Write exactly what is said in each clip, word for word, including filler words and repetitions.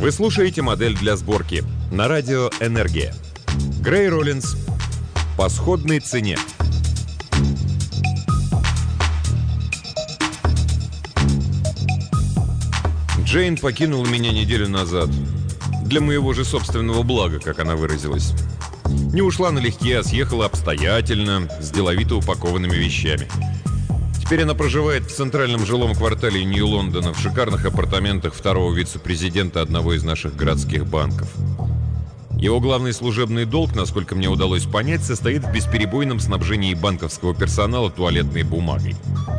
Вы слушаете модель для сборки на радио «Энергия». Грей Роллинс. По сходной цене. Джейн покинула меня неделю назад. Для моего же собственного блага, как она выразилась. Не ушла налегке, а съехала обстоятельно, с деловито упакованными вещами. Теперь она проживает в центральном жилом квартале Нью-Лондона в шикарных апартаментах второго вице-президента одного из наших городских банков. Его главный служебный долг, насколько мне удалось понять, состоит в бесперебойном снабжении банковского персонала туалетной бумагой.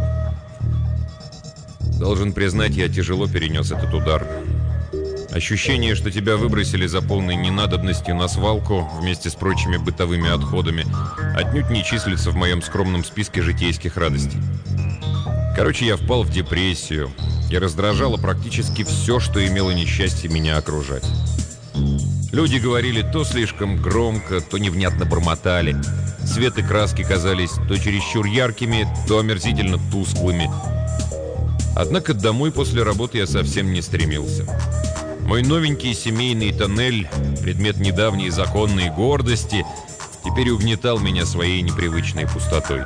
Должен признать, я тяжело перенес этот удар. Ощущение, что тебя выбросили за полной ненадобностью на свалку вместе с прочими бытовыми отходами, отнюдь не числится в моем скромном списке житейских радостей. Короче, я впал в депрессию, и раздражало практически все, что имело несчастье меня окружать. Люди говорили то слишком громко, то невнятно бормотали. Цвет и краски казались то чересчур яркими, то омерзительно тусклыми. Однако домой после работы я совсем не стремился. Мой новенький семейный тоннель, предмет недавней законной гордости, теперь угнетал меня своей непривычной пустотой.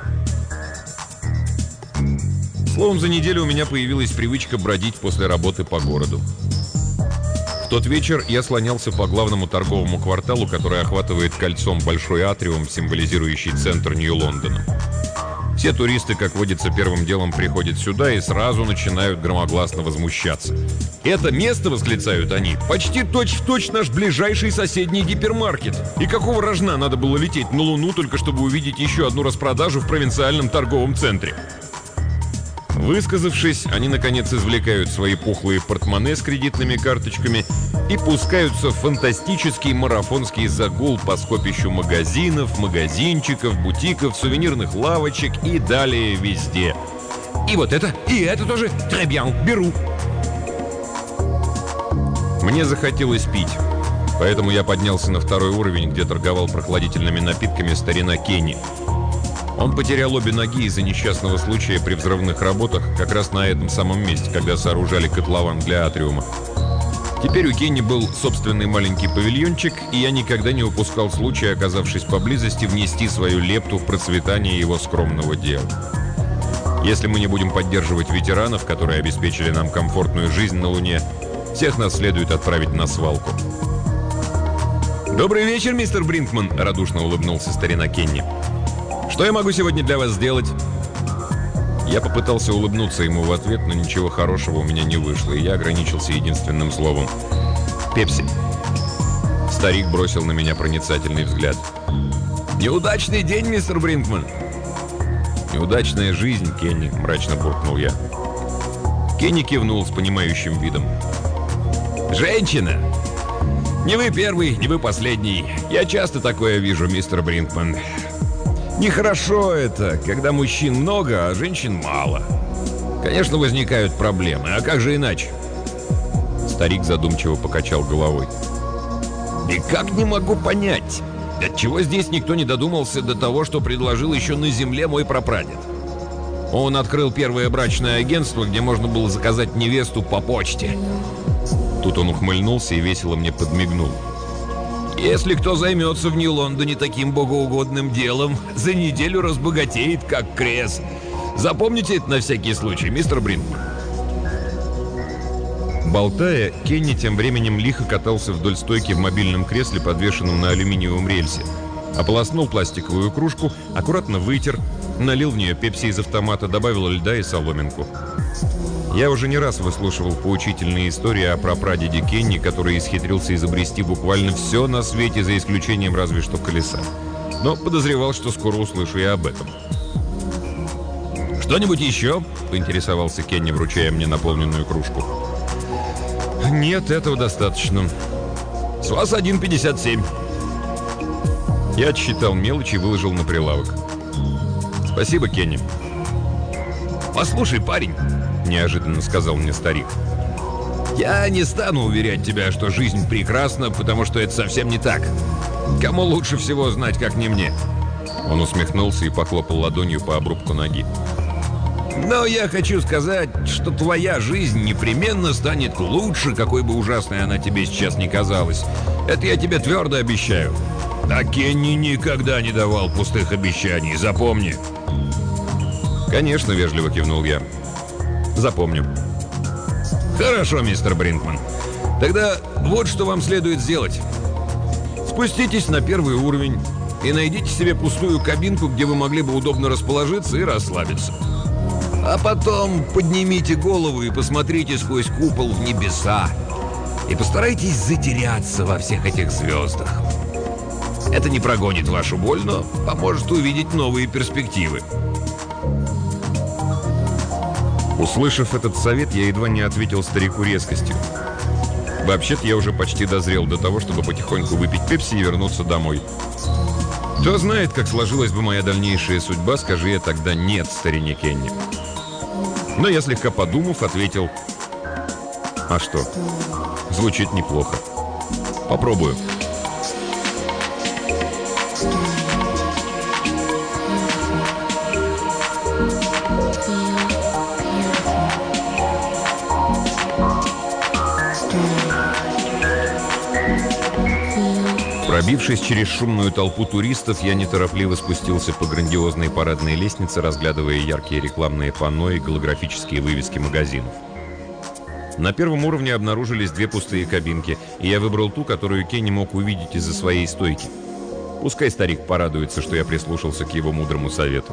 Словом, за неделю у меня появилась привычка бродить после работы по городу. В тот вечер я слонялся по главному торговому кварталу, который охватывает кольцом большой атриум, символизирующий центр Нью-Лондона. Все туристы, как водится, первым делом приходят сюда и сразу начинают громогласно возмущаться. «Это место, — восклицают они, — почти точь-в-точь наш ближайший соседний гипермаркет. И какого рожна надо было лететь на Луну, только чтобы увидеть еще одну распродажу в провинциальном торговом центре?» Высказавшись, они, наконец, извлекают свои пухлые портмоне с кредитными карточками и пускаются в фантастический марафонский загул по скопищу магазинов, магазинчиков, бутиков, сувенирных лавочек и далее везде. «И вот это, и это тоже, très bien, беру!» Мне захотелось пить, поэтому я поднялся на второй уровень, где торговал прохладительными напитками старина Кенни. Он потерял обе ноги из-за несчастного случая при взрывных работах как раз на этом самом месте, когда сооружали котлован для атриума. Теперь у Кенни был собственный маленький павильончик, и я никогда не упускал случая, оказавшись поблизости, внести свою лепту в процветание его скромного дела. Если мы не будем поддерживать ветеранов, которые обеспечили нам комфортную жизнь на Луне, всех нас следует отправить на свалку. «Добрый вечер, мистер Бринкман!» — радушно улыбнулся старина Кенни. «Что я могу сегодня для вас сделать?» Я попытался улыбнуться ему в ответ, но ничего хорошего у меня не вышло, и я ограничился единственным словом. «Пепси». Старик бросил на меня проницательный взгляд. «Неудачный день, мистер Бринкман!» «Неудачная жизнь, Кенни», — мрачно буркнул я. Кенни кивнул с понимающим видом. «Женщина! Не вы первый, не вы последний. Я часто такое вижу, мистер Бринкман. Нехорошо это, когда мужчин много, а женщин мало. Конечно, возникают проблемы, а как же иначе?» Старик задумчиво покачал головой. «Никак не могу понять, отчего здесь никто не додумался до того, что предложил еще на земле мой прапрадед. Он открыл первое брачное агентство, где можно было заказать невесту по почте». Тут он ухмыльнулся и весело мне подмигнул. «Если кто займется в Нью-Лондоне таким богоугодным делом, за неделю разбогатеет, как крест. Запомните это на всякий случай, мистер Бринкман». Болтая, Кенни тем временем лихо катался вдоль стойки в мобильном кресле, подвешенном на алюминиевом рельсе. Ополоснул пластиковую кружку, аккуратно вытер, налил в нее пепси из автомата, добавил льда и соломинку. Я уже не раз выслушивал поучительные истории о прапрадеде Кенни, который исхитрился изобрести буквально все на свете, за исключением разве что колеса. Но подозревал, что скоро услышу и об этом. «Что-нибудь еще?» — поинтересовался Кенни, вручая мне наполненную кружку. «Нет, этого достаточно. С вас один пятьдесят семь». Я отсчитал мелочи и выложил на прилавок. «Спасибо, Кенни». «Послушай, парень», — неожиданно сказал мне старик, «я не стану уверять тебя, что жизнь прекрасна, потому что это совсем не так. Кому лучше всего знать, как не мне?» Он усмехнулся и похлопал ладонью по обрубку ноги. Но я хочу сказать, что твоя жизнь непременно станет лучше, какой бы ужасной она тебе сейчас ни казалась. Это я тебе твердо обещаю. А Кенни никогда не давал пустых обещаний, запомни. Конечно, вежливо кивнул я. Запомню. Хорошо, мистер Бринкман. Тогда вот что вам следует сделать. Спуститесь на первый уровень и найдите себе пустую кабинку, где вы могли бы удобно расположиться и расслабиться. А потом поднимите голову и посмотрите сквозь купол в небеса. И постарайтесь затеряться во всех этих звездах. Это не прогонит вашу боль, но поможет увидеть новые перспективы. Услышав этот совет, я едва не ответил старику резкостью. Вообще-то я уже почти дозрел до того, чтобы потихоньку выпить пепси и вернуться домой. Кто знает, как сложилась бы моя дальнейшая судьба, скажи я тогда «нет» старине Кенни. Но я, слегка подумав, ответил: «А что? Звучит неплохо. Попробую». Пробившись через шумную толпу туристов, я неторопливо спустился по грандиозной парадной лестнице, разглядывая яркие рекламные панно и голографические вывески магазинов. На первом уровне обнаружились две пустые кабинки, и я выбрал ту, которую Кенни мог увидеть из-за своей стойки. Пускай старик порадуется, что я прислушался к его мудрому совету.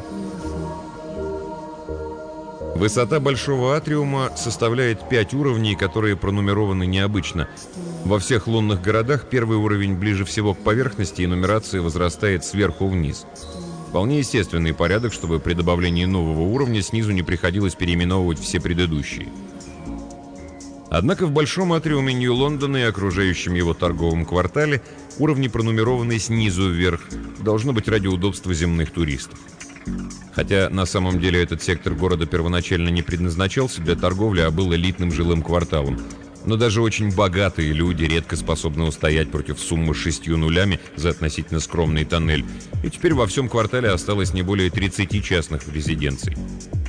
Высота большого атриума составляет пять уровней, которые пронумерованы необычно. Во всех лунных городах первый уровень ближе всего к поверхности, и нумерация возрастает сверху вниз. Вполне естественный порядок, чтобы при добавлении нового уровня снизу не приходилось переименовывать все предыдущие. Однако в большом атриуме Нью-Лондона и окружающем его торговом квартале уровни пронумерованы снизу вверх, должно быть ради удобства земных туристов. Хотя на самом деле этот сектор города первоначально не предназначался для торговли, а был элитным жилым кварталом. Но даже очень богатые люди редко способны устоять против суммы с шестью нулями за относительно скромный тоннель. И теперь во всем квартале осталось не более тридцати частных резиденций.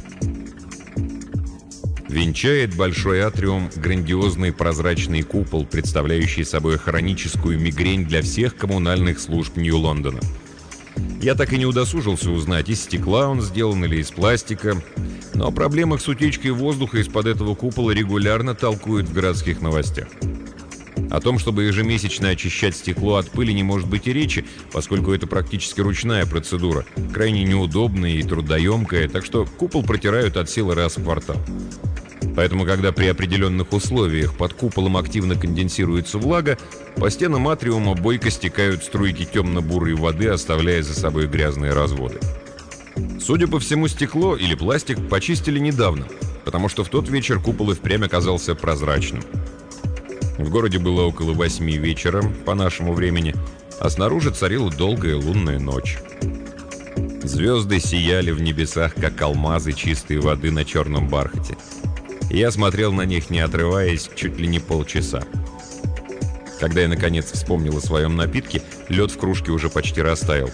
Венчает большой атриум грандиозный прозрачный купол, представляющий собой хроническую мигрень для всех коммунальных служб Нью-Лондона. Я так и не удосужился узнать, из стекла он сделан или из пластика, но о проблемах с утечкой воздуха из-под этого купола регулярно толкуют в городских новостях. О том, чтобы ежемесячно очищать стекло от пыли, не может быть и речи, поскольку это практически ручная процедура, крайне неудобная и трудоемкая, так что купол протирают от силы раз в квартал. Поэтому, когда при определенных условиях под куполом активно конденсируется влага, по стенам атриума бойко стекают струйки темно-бурой воды, оставляя за собой грязные разводы. Судя по всему, стекло или пластик почистили недавно, потому что в тот вечер купол и впрямь оказался прозрачным. В городе было около восьми вечера по нашему времени, а снаружи царила долгая лунная ночь. Звезды сияли в небесах, как алмазы чистой воды на черном бархате. Я смотрел на них, не отрываясь, чуть ли не полчаса. Когда я, наконец, вспомнил о своем напитке, лед в кружке уже почти растаял.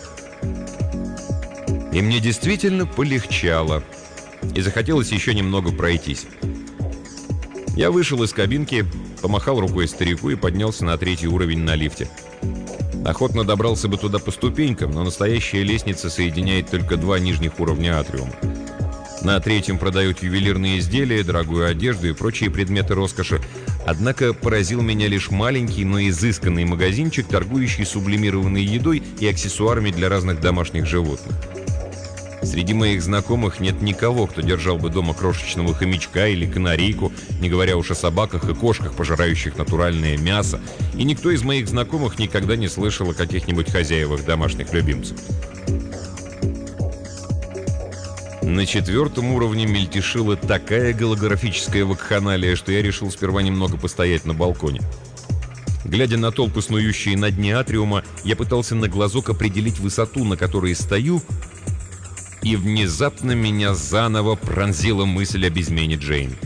И мне действительно полегчало, и захотелось еще немного пройтись. Я вышел из кабинки, помахал рукой старику и поднялся на третий уровень на лифте. Охотно добрался бы туда по ступенькам, но настоящая лестница соединяет только два нижних уровня атриума. На третьем продают ювелирные изделия, дорогую одежду и прочие предметы роскоши. Однако поразил меня лишь маленький, но изысканный магазинчик, торгующий сублимированной едой и аксессуарами для разных домашних животных. Среди моих знакомых нет никого, кто держал бы дома крошечного хомячка или канарейку, не говоря уж о собаках и кошках, пожирающих натуральное мясо. И никто из моих знакомых никогда не слышал о каких-нибудь хозяевах домашних любимцев. На четвертом уровне мельтешила такая голографическая вакханалия, что я решил сперва немного постоять на балконе. Глядя на толпы, снующие на дне атриума, я пытался на глазок определить высоту, на которой стою, и внезапно меня заново пронзила мысль об измене Джейн.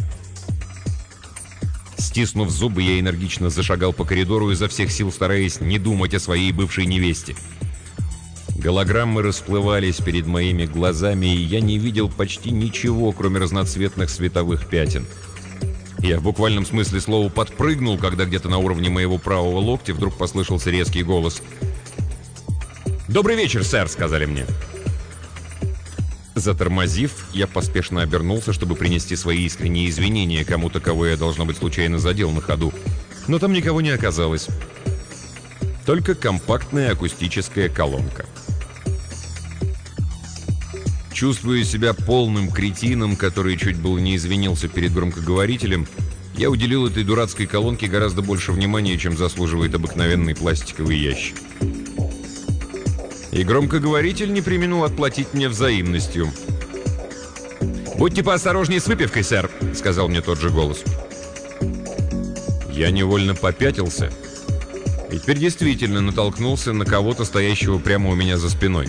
Стиснув зубы, я энергично зашагал по коридору, изо всех сил стараясь не думать о своей бывшей невесте. Голограммы расплывались перед моими глазами, и я не видел почти ничего, кроме разноцветных световых пятен. Я в буквальном смысле слова подпрыгнул, когда где-то на уровне моего правого локтя вдруг послышался резкий голос. «Добрый вечер, сэр», — сказали мне. Затормозив, я поспешно обернулся, чтобы принести свои искренние извинения кому-то, кого я, должно быть, случайно задел на ходу. Но там никого не оказалось. Только компактная акустическая колонка. Чувствуя себя полным кретином, который чуть было не извинился перед громкоговорителем, я уделил этой дурацкой колонке гораздо больше внимания, чем заслуживает обыкновенный пластиковый ящик. И громкоговоритель не преминул отплатить мне взаимностью. «Будьте поосторожнее с выпивкой, сэр», — сказал мне тот же голос. Я невольно попятился и теперь действительно натолкнулся на кого-то, стоящего прямо у меня за спиной.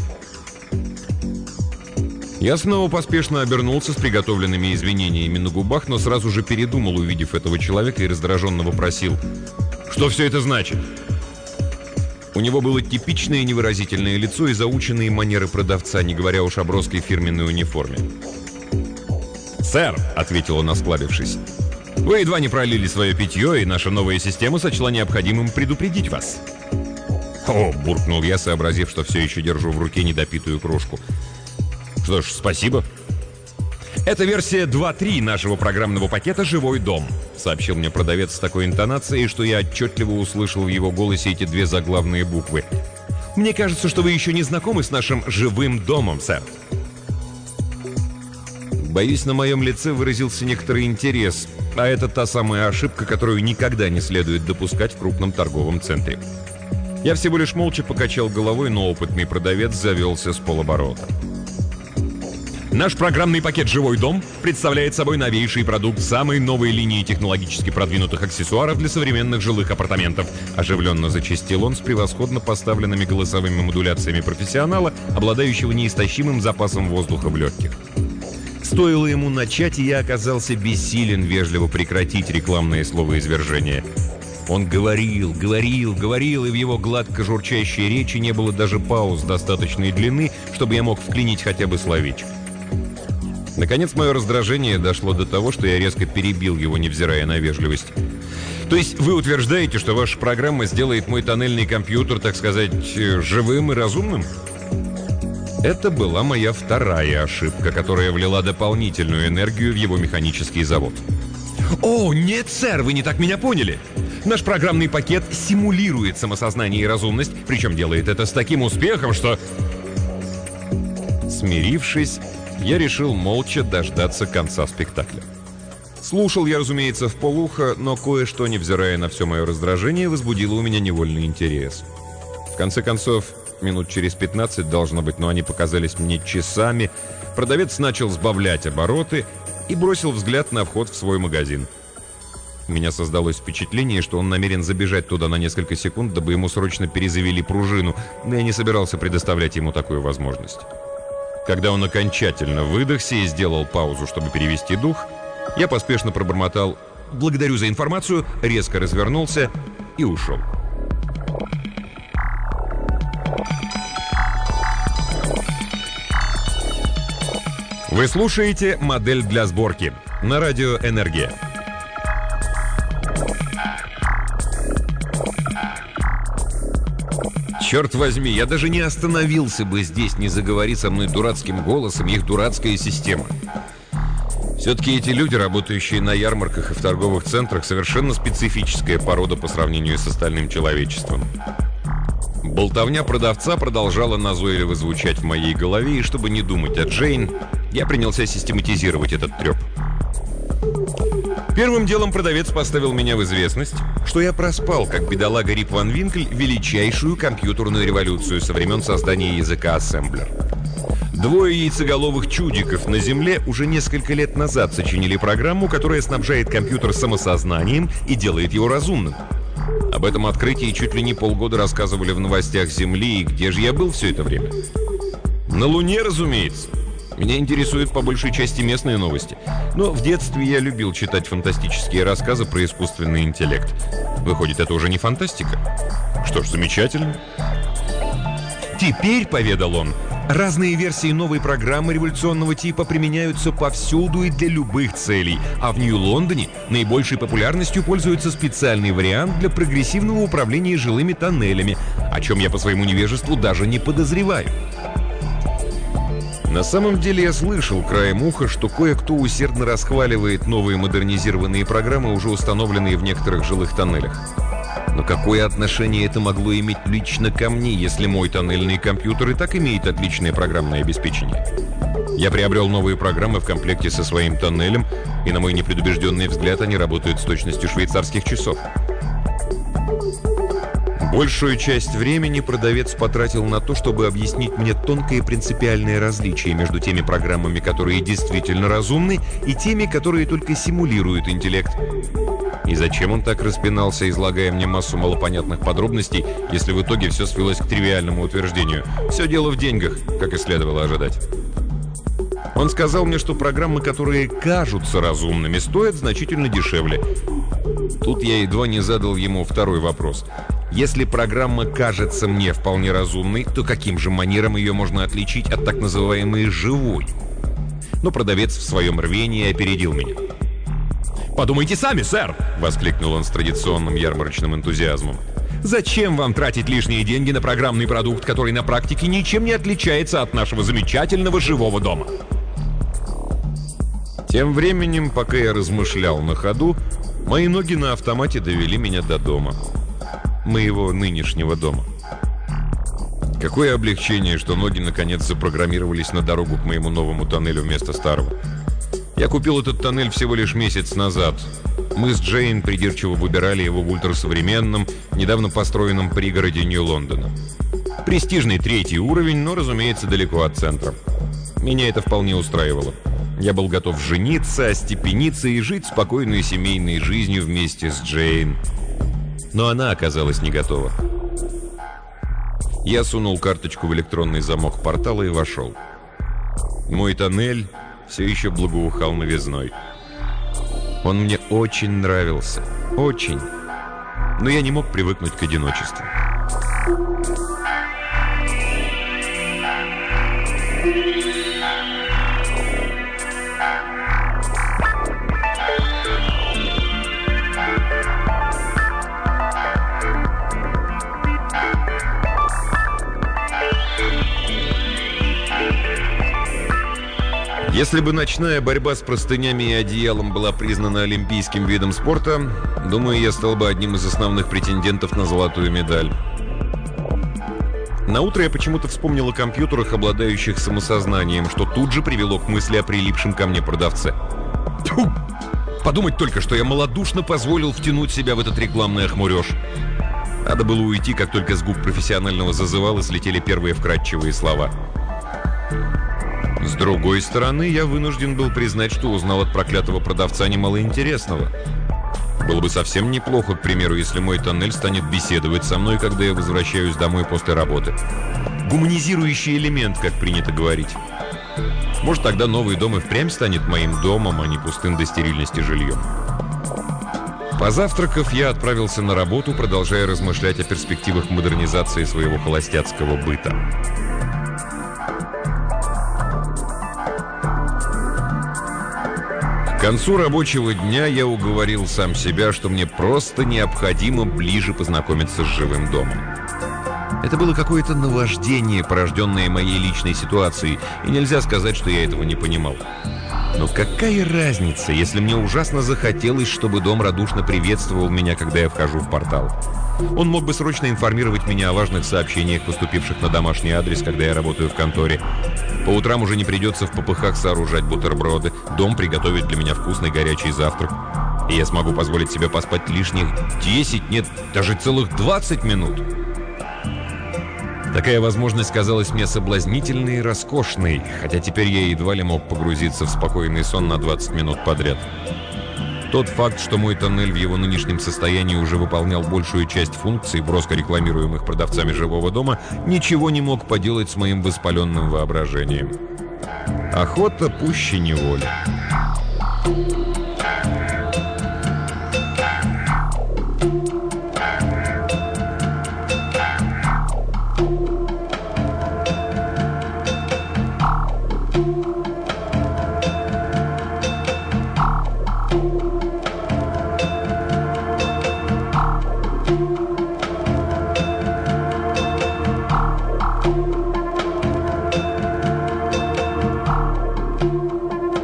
Я снова поспешно обернулся с приготовленными извинениями на губах, но сразу же передумал, увидев этого человека, и раздраженно вопросил: «Что все это значит?» У него было типичное невыразительное лицо и заученные манеры продавца, не говоря уж о броской фирменной униформе. «Сэр», — ответил он, осклабившись, — «вы едва не пролили свое питье, и наша новая система сочла необходимым предупредить вас». «О», — буркнул я, сообразив, что все еще держу в руке недопитую кружку. «Что ж, спасибо». «Это версия два точка три нашего программного пакета «Живой дом», — сообщил мне продавец с такой интонацией, что я отчетливо услышал в его голосе эти две заглавные буквы. «Мне кажется, что вы еще не знакомы с нашим живым домом, сэр». Боюсь, на моем лице выразился некоторый интерес, а это та самая ошибка, которую никогда не следует допускать в крупном торговом центре. Я всего лишь молча покачал головой, но опытный продавец завелся с полоборота. Наш программный пакет «Живой дом» представляет собой новейший продукт самой новой линии технологически продвинутых аксессуаров для современных жилых апартаментов. Оживленно зачастил он с превосходно поставленными голосовыми модуляциями профессионала, обладающего неистощимым запасом воздуха в легких. Стоило ему начать, и я оказался бессилен вежливо прекратить рекламное словоизвержение. Он говорил, говорил, говорил, и в его гладко журчащей речи не было даже пауз достаточной длины, чтобы я мог вклинить хотя бы словечко. Наконец, мое раздражение дошло до того, что я резко перебил его, невзирая на вежливость. «То есть вы утверждаете, что ваша программа сделает мой тоннельный компьютер, так сказать, живым и разумным?» Это была моя вторая ошибка, которая влила дополнительную энергию в его механический завод. «О, нет, сэр, вы не так меня поняли. Наш программный пакет симулирует самосознание и разумность, причем делает это с таким успехом, что...» Смирившись, я решил молча дождаться конца спектакля. Слушал я, разумеется, вполуха, но кое-что, невзирая на все мое раздражение, возбудило у меня невольный интерес. В конце концов, минут через пятнадцать, должно быть, но они показались мне часами, продавец начал сбавлять обороты и бросил взгляд на вход в свой магазин. У меня создалось впечатление, что он намерен забежать туда на несколько секунд, дабы ему срочно перезавели пружину, но я не собирался предоставлять ему такую возможность. Когда он окончательно выдохся и сделал паузу, чтобы перевести дух, я поспешно пробормотал «Благодарю за информацию», резко развернулся и ушел. Вы слушаете «Модель для сборки» на радио «Энергия». Черт возьми, я даже не остановился бы здесь, не заговори со мной дурацким голосом их дурацкая система. Все-таки эти люди, работающие на ярмарках и в торговых центрах, совершенно специфическая порода по сравнению с остальным человечеством. Болтовня продавца продолжала назойливо звучать в моей голове, и чтобы не думать о Джейн, я принялся систематизировать этот треп. Первым делом продавец поставил меня в известность, что я проспал, как бедолага Рип Ван Винкль, величайшую компьютерную революцию со времен создания языка ассемблер. Двое яйцеголовых чудиков на Земле уже несколько лет назад сочинили программу, которая снабжает компьютер самосознанием и делает его разумным. Об этом открытии чуть ли не полгода рассказывали в новостях Земли, и где же я был все это время? На Луне, разумеется. Меня интересуют по большей части местные новости. Но в детстве я любил читать фантастические рассказы про искусственный интеллект. Выходит, это уже не фантастика? Что ж, замечательно. Теперь, поведал он, разные версии новой программы революционного типа применяются повсюду и для любых целей, а в Нью-Лондоне наибольшей популярностью пользуется специальный вариант для прогрессивного управления жилыми тоннелями, о чем я по своему невежеству даже не подозреваю. На самом деле я слышал краем уха, что кое-кто усердно расхваливает новые модернизированные программы, уже установленные в некоторых жилых тоннелях. Но какое отношение это могло иметь лично ко мне, если мой тоннельный компьютер и так имеет отличное программное обеспечение? Я приобрел новые программы в комплекте со своим тоннелем, и на мой непредубежденный взгляд они работают с точностью швейцарских часов. Большую часть времени продавец потратил на то, чтобы объяснить мне тонкое принципиальное различие между теми программами, которые действительно разумны, и теми, которые только симулируют интеллект. И зачем он так распинался, излагая мне массу малопонятных подробностей, если в итоге все свелось к тривиальному утверждению? Все дело в деньгах, как и следовало ожидать. Он сказал мне, что программы, которые кажутся разумными, стоят значительно дешевле. Тут я едва не задал ему второй вопрос. Если программа кажется мне вполне разумной, то каким же манером ее можно отличить от так называемой «живой»? Но продавец в своем рвении опередил меня. «Подумайте сами, сэр!» — воскликнул он с традиционным ярмарочным энтузиазмом. «Зачем вам тратить лишние деньги на программный продукт, который на практике ничем не отличается от нашего замечательного живого дома?» Тем временем, пока я размышлял на ходу, мои ноги на автомате довели меня до дома. Моего нынешнего дома. Какое облегчение, что ноги наконец запрограммировались на дорогу к моему новому тоннелю вместо старого. Я купил этот тоннель всего лишь месяц назад. Мы с Джейн придирчиво выбирали его в ультрасовременном, недавно построенном пригороде Нью-Лондона. Престижный третий уровень, но, разумеется, далеко от центра. Меня это вполне устраивало. Я был готов жениться, остепениться и жить спокойной семейной жизнью вместе с Джейн. Но она оказалась не готова. Я сунул карточку в электронный замок портала и вошел. Мой тоннель все еще благоухал новизной. Он мне очень нравился. Очень. Но я не мог привыкнуть к одиночеству. Если бы ночная борьба с простынями и одеялом была признана олимпийским видом спорта, думаю, я стал бы одним из основных претендентов на золотую медаль. Наутро я почему-то вспомнил о компьютерах, обладающих самосознанием, что тут же привело к мысли о прилипшем ко мне продавце. Тьфу! Подумать только, что я малодушно позволил втянуть себя в этот рекламный охмуреж. Надо было уйти, как только с губ профессионального зазывала слетели первые вкрадчивые слова. С другой стороны, я вынужден был признать, что узнал от проклятого продавца немало интересного. Было бы совсем неплохо, к примеру, если мой тоннель станет беседовать со мной, когда я возвращаюсь домой после работы. Гуманизирующий элемент, как принято говорить. Может, тогда новый дом и впрямь станет моим домом, а не пустым до стерильности жильем. Позавтракав, я отправился на работу, продолжая размышлять о перспективах модернизации своего холостяцкого быта. К концу рабочего дня я уговорил сам себя, что мне просто необходимо ближе познакомиться с живым домом. Это было какое-то наваждение, порожденное моей личной ситуацией, и нельзя сказать, что я этого не понимал. Но какая разница, если мне ужасно захотелось, чтобы дом радушно приветствовал меня, когда я вхожу в портал? Он мог бы срочно информировать меня о важных сообщениях, поступивших на домашний адрес, когда я работаю в конторе. По утрам уже не придется в попыхах сооружать бутерброды. Дом приготовит для меня вкусный горячий завтрак. И я смогу позволить себе поспать лишних десять, нет, даже целых двадцать минут. Такая возможность казалась мне соблазнительной и роскошной, хотя теперь я едва ли мог погрузиться в спокойный сон на двадцать минут подряд. Тот факт, что мой тоннель в его нынешнем состоянии уже выполнял большую часть функций, броско рекламируемых продавцами живого дома, ничего не мог поделать с моим воспаленным воображением. Охота пуще неволи.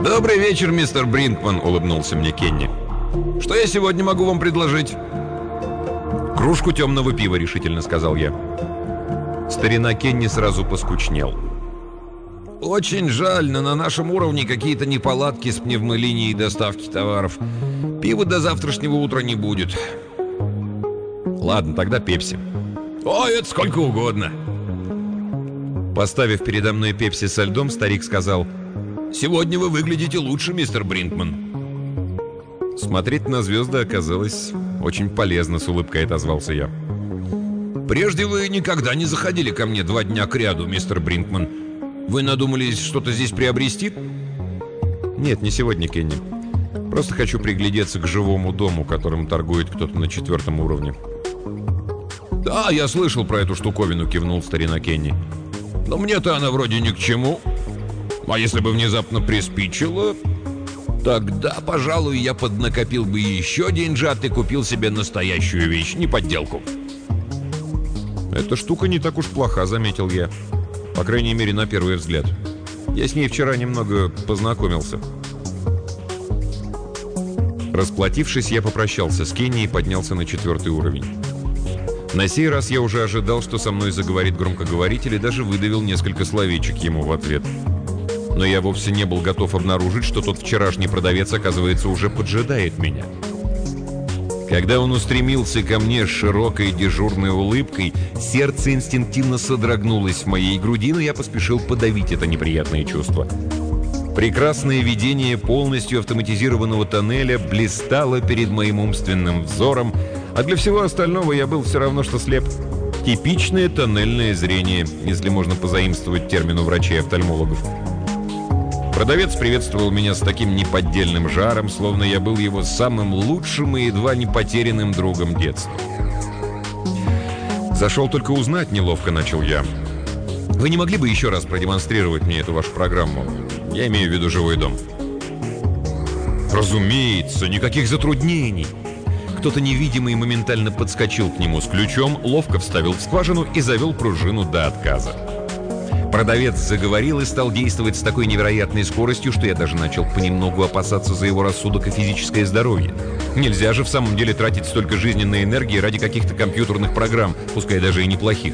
«Добрый вечер, мистер Бринкман», — улыбнулся мне Кенни. «Что я сегодня могу вам предложить?» «Кружку темного пива», — решительно сказал я. Старина Кенни сразу поскучнел. «Очень жаль, но на нашем уровне какие-то неполадки с пневмолинией доставки товаров. Пива до завтрашнего утра не будет». «Ладно, тогда пепси». «Ой, это сколько угодно». Поставив передо мной пепси со льдом, старик сказал: «Сегодня вы выглядите лучше, мистер Бринкман». Смотреть на звезды оказалось очень полезно, с улыбкой отозвался я. «Прежде вы никогда не заходили ко мне два дня кряду, мистер Бринкман. Вы надумались что-то здесь приобрести?» «Нет, не сегодня, Кенни. Просто хочу приглядеться к живому дому, которым торгует кто-то на четвертом уровне». «Да, я слышал про эту штуковину», — кивнул старина Кенни. «Но мне-то она вроде ни к чему. А если бы внезапно приспичило, тогда, пожалуй, я поднакопил бы еще деньжат и купил себе настоящую вещь, не подделку». «Эта штука не так уж плоха», — заметил я. По крайней мере, на первый взгляд. Я с ней вчера немного познакомился. Расплатившись, я попрощался с Кенни и поднялся на четвертый уровень. На сей раз я уже ожидал, что со мной заговорит громкоговоритель, и даже выдавил несколько словечек ему в ответ. Но я вовсе не был готов обнаружить, что тот вчерашний продавец, оказывается, уже поджидает меня. Когда он устремился ко мне с широкой дежурной улыбкой, сердце инстинктивно содрогнулось в моей груди, но я поспешил подавить это неприятное чувство. Прекрасное видение полностью автоматизированного тоннеля блистало перед моим умственным взором, а для всего остального я был все равно, что слеп. Типичное тоннельное зрение, если можно позаимствовать термин у врачей-офтальмологов. Продавец приветствовал меня с таким неподдельным жаром, словно я был его самым лучшим и едва не потерянным другом детства. «Зашел только узнать», — неловко начал я. «Вы не могли бы еще раз продемонстрировать мне эту вашу программу? Я имею в виду живой дом». «Разумеется, никаких затруднений». Кто-то невидимый моментально подскочил к нему с ключом, ловко вставил в скважину и завел пружину до отказа. Продавец заговорил и стал действовать с такой невероятной скоростью, что я даже начал понемногу опасаться за его рассудок и физическое здоровье. Нельзя же в самом деле тратить столько жизненной энергии ради каких-то компьютерных программ, пускай даже и неплохих.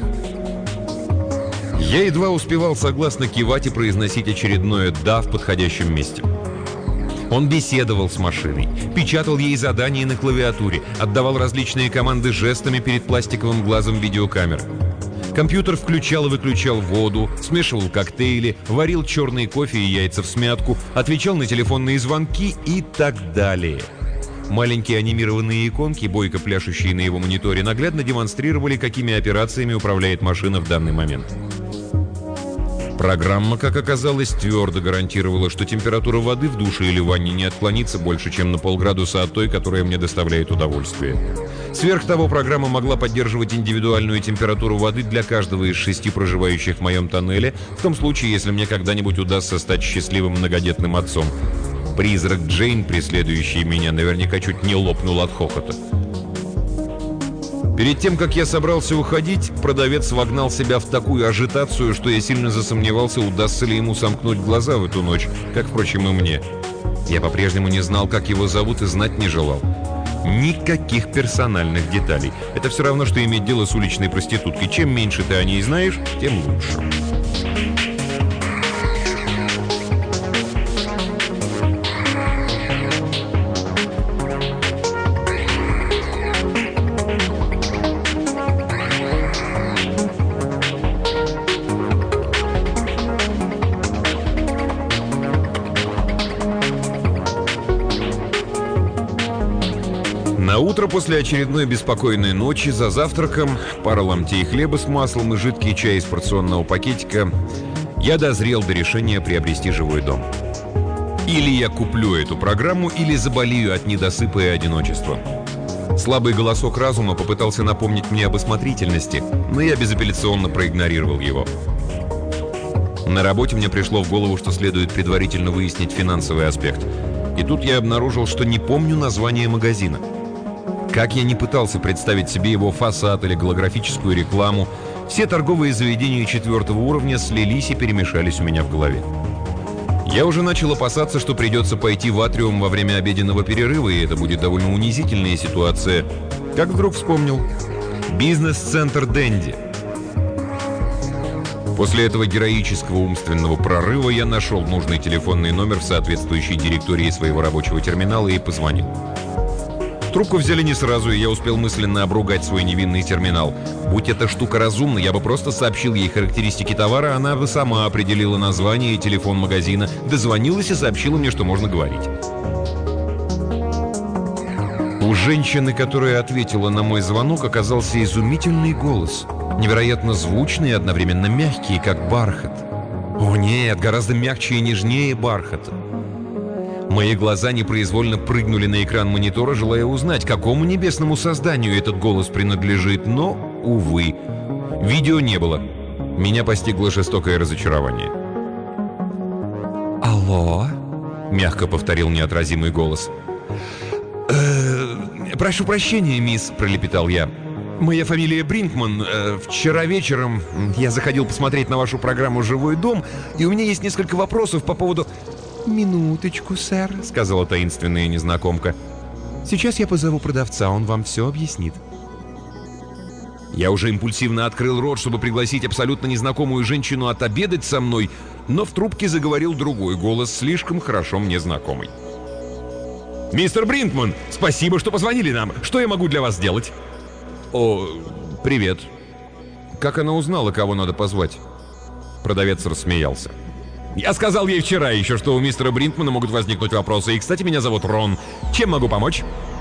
Я едва успевал согласно кивать и произносить очередное «да» в подходящем месте. Он беседовал с машиной, печатал ей задания на клавиатуре, отдавал различные команды жестами перед пластиковым глазом видеокамеры. Компьютер включал и выключал воду, смешивал коктейли, варил черный кофе и яйца всмятку, отвечал на телефонные звонки и так далее. Маленькие анимированные иконки, бойко пляшущие на его мониторе, наглядно демонстрировали, какими операциями управляет машина в данный момент. Программа, как оказалось, твердо гарантировала, что температура воды в душе или ванне не отклонится больше, чем на полградуса от той, которая мне доставляет удовольствие. Сверх того, программа могла поддерживать индивидуальную температуру воды для каждого из шести проживающих в моем тоннеле, в том случае, если мне когда-нибудь удастся стать счастливым многодетным отцом. Призрак Джейн, преследующий меня, наверняка чуть не лопнул от хохота. Перед тем, как я собрался уходить, продавец вогнал себя в такую ажитацию, что я сильно засомневался, удастся ли ему сомкнуть глаза в эту ночь, как, впрочем, и мне. Я по-прежнему не знал, как его зовут, и знать не желал. Никаких персональных деталей. Это все равно, что иметь дело с уличной проституткой. Чем меньше ты о ней знаешь, тем лучше. На утро после очередной беспокойной ночи за завтраком, пара ломтей хлеба с маслом и жидкий чай из порционного пакетика, я дозрел до решения приобрести живой дом. Или я куплю эту программу, или заболею от недосыпа и одиночества. Слабый голосок разума попытался напомнить мне об осмотрительности, но я безапелляционно проигнорировал его. На работе мне пришло в голову, что следует предварительно выяснить финансовый аспект. И тут я обнаружил, что не помню название магазина. Как я не пытался представить себе его фасад или голографическую рекламу, все торговые заведения четвертого уровня слились и перемешались у меня в голове. Я уже начал опасаться, что придется пойти в атриум во время обеденного перерыва, и это будет довольно унизительная ситуация. Как вдруг вспомнил. Бизнес-центр «Дэнди». После этого героического умственного прорыва я нашел нужный телефонный номер в соответствующей директории своего рабочего терминала и позвонил. Трубку взяли не сразу, и я успел мысленно обругать свой невинный терминал. Будь эта штука разумна, я бы просто сообщил ей характеристики товара, она бы сама определила название и телефон магазина, дозвонилась и сообщила мне, что можно говорить. У женщины, которая ответила на мой звонок, оказался изумительный голос. Невероятно звучный и одновременно мягкий, как бархат. О нет, гораздо мягче и нежнее бархата. Мои глаза непроизвольно прыгнули на экран монитора, желая узнать, какому небесному созданию этот голос принадлежит, но, увы, видео не было. Меня постигло жестокое разочарование. «Алло?» — мягко повторил неотразимый голос. «Э-э, прошу прощения, мисс», — пролепетал я. «Моя фамилия Бринкман. Э, вчера вечером я заходил посмотреть на вашу программу «Живой дом», и у меня есть несколько вопросов по поводу...» «Минуточку, сэр», — сказала таинственная незнакомка. «Сейчас я позову продавца, он вам все объяснит». Я уже импульсивно открыл рот, чтобы пригласить абсолютно незнакомую женщину отобедать со мной, но в трубке заговорил другой голос, слишком хорошо мне знакомый. «Мистер Бринкман, спасибо, что позвонили нам. Что я могу для вас сделать?» «О, привет. Как она узнала, кого надо позвать?» Продавец рассмеялся. «Я сказал ей вчера еще, что у мистера Бринкмана могут возникнуть вопросы. И, кстати, меня зовут Рон. Чем могу помочь?»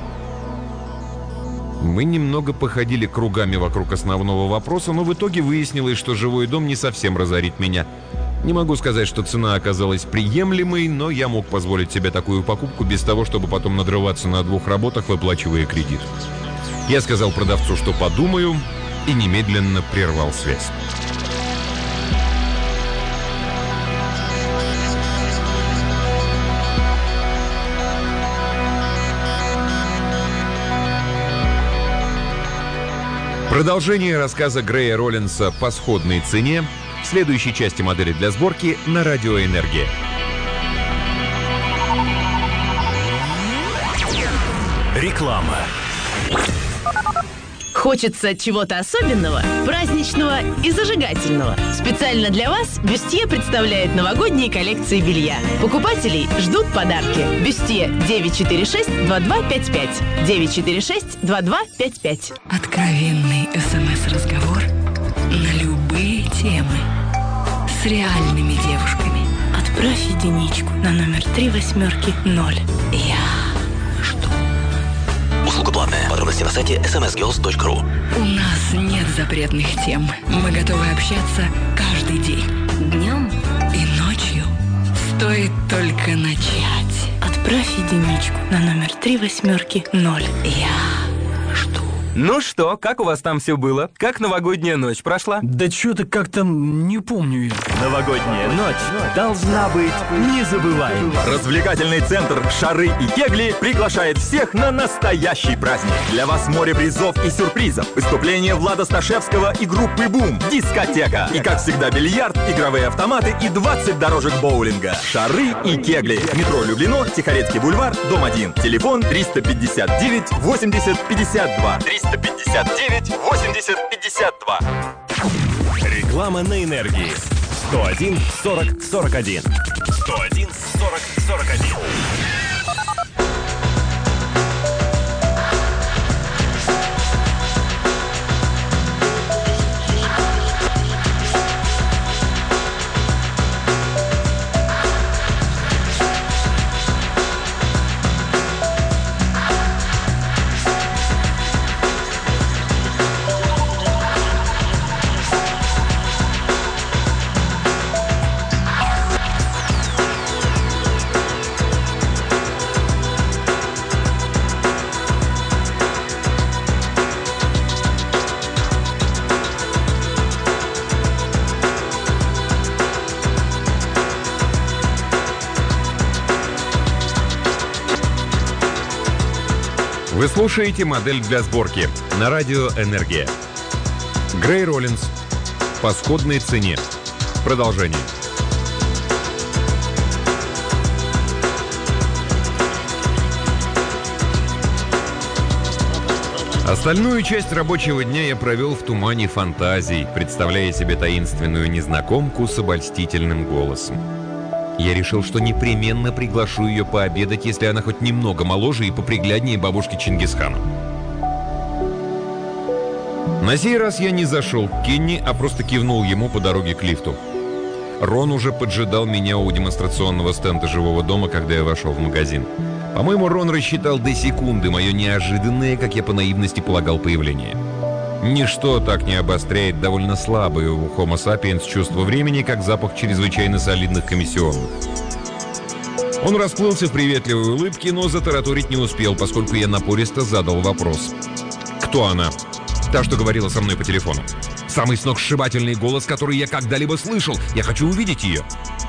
Мы немного походили кругами вокруг основного вопроса, но в итоге выяснилось, что «Живой дом» не совсем разорит меня. Не могу сказать, что цена оказалась приемлемой, но я мог позволить себе такую покупку без того, чтобы потом надрываться на двух работах, выплачивая кредит. Я сказал продавцу, что подумаю, и немедленно прервал связь. Продолжение рассказа Грея Роллинса по сходной цене в следующей части «Модели для сборки» на Радио Энергия. Реклама. Хочется чего-то особенного, праздничного и зажигательного. Специально для вас Бюстье представляет новогодние коллекции белья. Покупателей ждут подарки. Бюстье девять четыре шесть два два пять пять. девять четыре шесть два два пять пять. Откровенный СМС-разговор на любые темы с реальными девушками. Отправь единичку на номер три восьмерки ноль. Я жду. Услуга платная. Подробности на сайте эс эм эс герлс точка ру. У нас нет запретных тем. Мы готовы общаться каждый день. Днем и ночью. Стоит только начать. Отправь единичку на номер три восьмерки ноль. Я жду. Ну что, как у вас там все было? Как новогодняя ночь прошла? Да что-то как-то не помню я. Новогодняя ночь должна быть незабываемой. Развлекательный центр «Шары и кегли» приглашает всех на настоящий праздник. Для вас море призов и сюрпризов. Выступление Влада Сташевского и группы «Бум», дискотека. И, как всегда, бильярд, игровые автоматы и двадцать дорожек боулинга. «Шары и кегли». Метро Люблино, Тихорецкий бульвар, дом один. Телефон триста пятьдесят девять восемьдесят пятьдесят два. триста пятьдесят девять восемьдесят пятьдесят два. Реклама на Энергии. сто один сорок сорок один. сто один сорок сорок один. Вы слушаете «Модель для сборки» на Радио Энергия. Грей Роллинс. По сходной цене. Продолжение. Остальную часть рабочего дня я провел в тумане фантазий, представляя себе таинственную незнакомку с обольстительным голосом. Я решил, что непременно приглашу ее пообедать, если она хоть немного моложе и попригляднее бабушки Чингисхана. На сей раз я не зашел к Кенни, а просто кивнул ему по дороге к лифту. Рон уже поджидал меня у демонстрационного стенда живого дома, когда я вошел в магазин. По-моему, Рон рассчитал до секунды мое неожиданное, как я по наивности полагал, появление. Ничто так не обостряет довольно слабое у Homo sapiens чувство времени, как запах чрезвычайно солидных комиссионных. Он расплылся в приветливой улыбке, но затараторить не успел, поскольку я напористо задал вопрос. «Кто она?» «Та, что говорила со мной по телефону. Самый сногсшибательный голос, который я когда-либо слышал. Я хочу увидеть ее».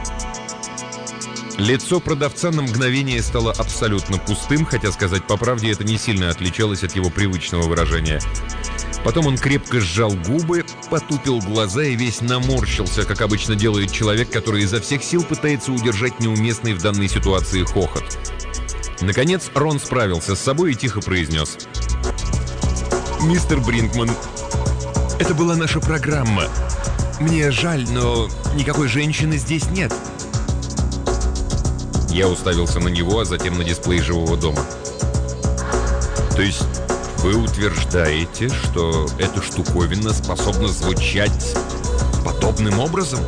Лицо продавца на мгновение стало абсолютно пустым, хотя, сказать по правде, это не сильно отличалось от его привычного выражения. Потом он крепко сжал губы, потупил глаза и весь наморщился, как обычно делает человек, который изо всех сил пытается удержать неуместный в данной ситуации хохот. Наконец Рон справился с собой и тихо произнес: «Мистер Бринкман, это была наша программа. Мне жаль, но никакой женщины здесь нет». Я уставился на него, а затем на дисплей живого дома. «То есть вы утверждаете, что эта штуковина способна звучать подобным образом?»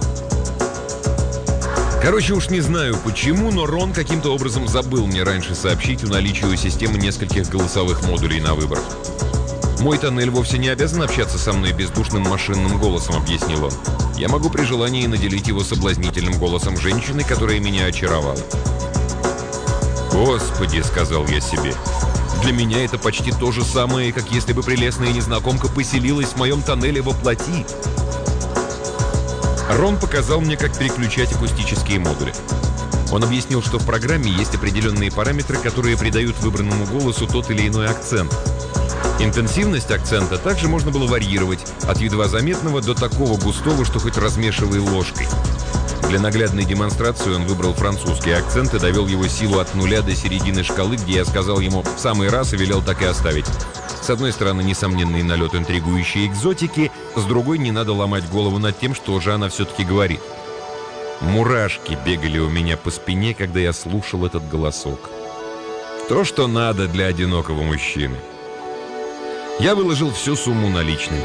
Короче, уж не знаю почему, но Рон каким-то образом забыл мне раньше сообщить о наличии у системы нескольких голосовых модулей на выбор. «Мой тоннель вовсе не обязан общаться со мной бездушным машинным голосом», — объяснил он. «Я могу при желании наделить его соблазнительным голосом женщины, которая меня очаровала». «Господи», — сказал я себе, — «для меня это почти то же самое, как если бы прелестная незнакомка поселилась в моем тоннеле во плоти». Рон показал мне, как переключать акустические модули. Он объяснил, что в программе есть определенные параметры, которые придают выбранному голосу тот или иной акцент. Интенсивность акцента также можно было варьировать, от едва заметного до такого густого, что хоть размешивай ложкой. Для наглядной демонстрации он выбрал французский акцент и довел его силу от нуля до середины шкалы, где я сказал ему «в самый раз» и велел так и оставить. С одной стороны, несомненный налет интригующей экзотики, с другой, не надо ломать голову над тем, что же она все-таки говорит. Мурашки бегали у меня по спине, когда я слушал этот голосок. То, что надо для одинокого мужчины. Я выложил всю сумму наличными.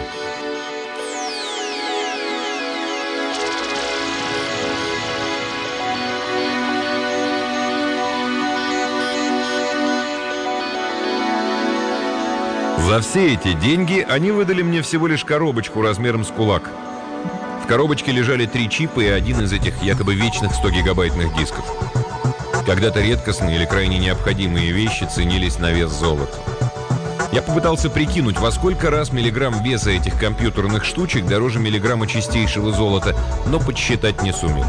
За все эти деньги они выдали мне всего лишь коробочку размером с кулак. В коробочке лежали три чипа и один из этих якобы вечных сто-гигабайтных дисков. Когда-то редкостные или крайне необходимые вещи ценились на вес золота. Я попытался прикинуть, во сколько раз миллиграмм веса этих компьютерных штучек дороже миллиграмма чистейшего золота, но подсчитать не сумел.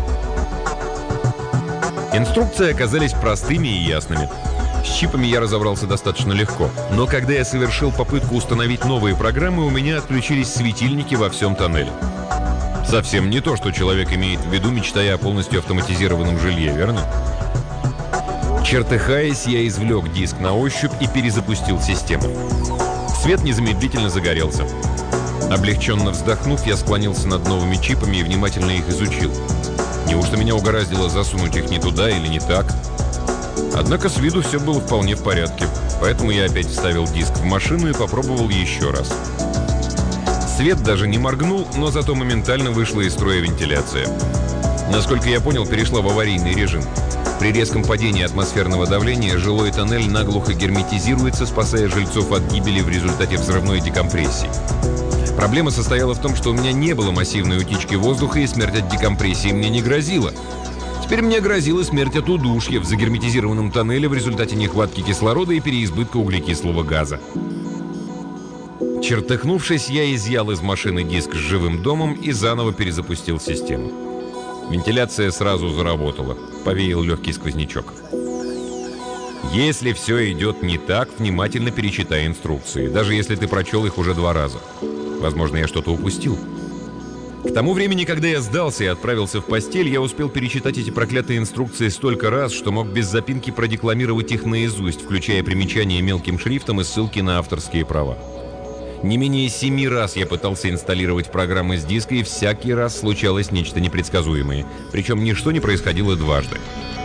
Инструкции оказались простыми и ясными. С чипами я разобрался достаточно легко, но когда я совершил попытку установить новые программы, у меня отключились светильники во всем тоннеле. Совсем не то, что человек имеет в виду, мечтая о полностью автоматизированном жилье, верно? Чертыхаясь, я извлек диск на ощупь и перезапустил систему. Свет незамедлительно загорелся. Облегченно вздохнув, я склонился над новыми чипами и внимательно их изучил. Неужто меня угораздило засунуть их не туда или не так? Однако с виду все было вполне в порядке, поэтому я опять вставил диск в машину и попробовал еще раз. Свет даже не моргнул, но зато моментально вышла из строя вентиляция. Насколько я понял, перешла в аварийный режим. При резком падении атмосферного давления жилой тоннель наглухо герметизируется, спасая жильцов от гибели в результате взрывной декомпрессии. Проблема состояла в том, что у меня не было массивной утечки воздуха, и смерть от декомпрессии мне не грозила. Теперь мне грозила смерть от удушья в загерметизированном тоннеле в результате нехватки кислорода и переизбытка углекислого газа. Чертыхнувшись, я изъял из машины диск с живым домом и заново перезапустил систему. Вентиляция сразу заработала. Повеял легкий сквознячок. Если все идет не так, внимательно перечитай инструкции, даже если ты прочел их уже два раза. Возможно, я что-то упустил. К тому времени, когда я сдался и отправился в постель, я успел перечитать эти проклятые инструкции столько раз, что мог без запинки продекламировать их наизусть, включая примечания мелким шрифтом и ссылки на авторские права. Не менее семи раз я пытался инсталлировать программы с диска, и всякий раз случалось нечто непредсказуемое. Причем ничто не происходило дважды.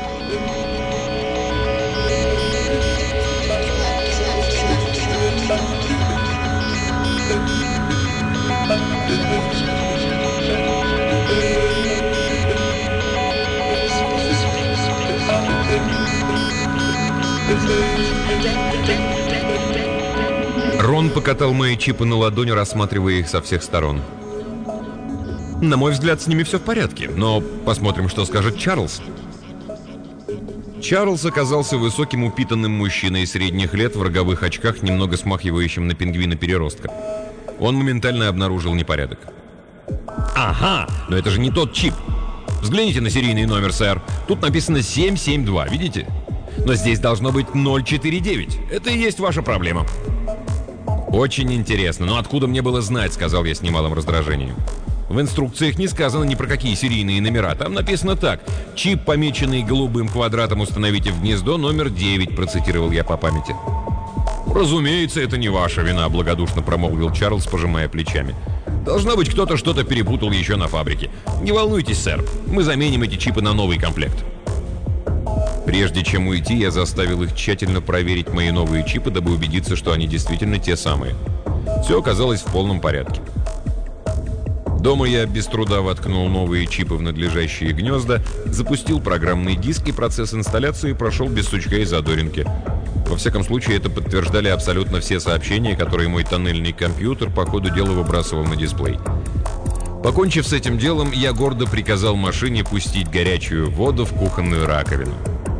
Рон покатал мои чипы на ладони, рассматривая их со всех сторон. На мой взгляд, с ними все в порядке, но посмотрим, что скажет Чарльз. Чарльз оказался высоким упитанным мужчиной средних лет в роговых очках, немного смахивающим на пингвина-переростка. Он моментально обнаружил непорядок. «Ага, но это же не тот чип. Взгляните на серийный номер, сэр. Тут написано семь семь два, видите? Но здесь должно быть ноль четыре девять. Это и есть ваша проблема». «Очень интересно, но откуда мне было знать?» — сказал я с немалым раздражением. «В инструкциях не сказано ни про какие серийные номера. Там написано так: чип, помеченный голубым квадратом, установите в гнездо номер девять», — процитировал я по памяти. «Разумеется, это не ваша вина», — благодушно промолвил Чарльз, пожимая плечами. «Должно быть, кто-то что-то перепутал еще на фабрике. Не волнуйтесь, сэр, мы заменим эти чипы на новый комплект». Прежде чем уйти, я заставил их тщательно проверить мои новые чипы, дабы убедиться, что они действительно те самые. Все оказалось в полном порядке. Дома я без труда воткнул новые чипы в надлежащие гнезда, запустил программный диск, и процесс инсталляции прошел без сучка и задоринки. Во всяком случае, это подтверждали абсолютно все сообщения, которые мой тоннельный компьютер по ходу дела выбрасывал на дисплей. Покончив с этим делом, я гордо приказал машине пустить горячую воду в кухонную раковину.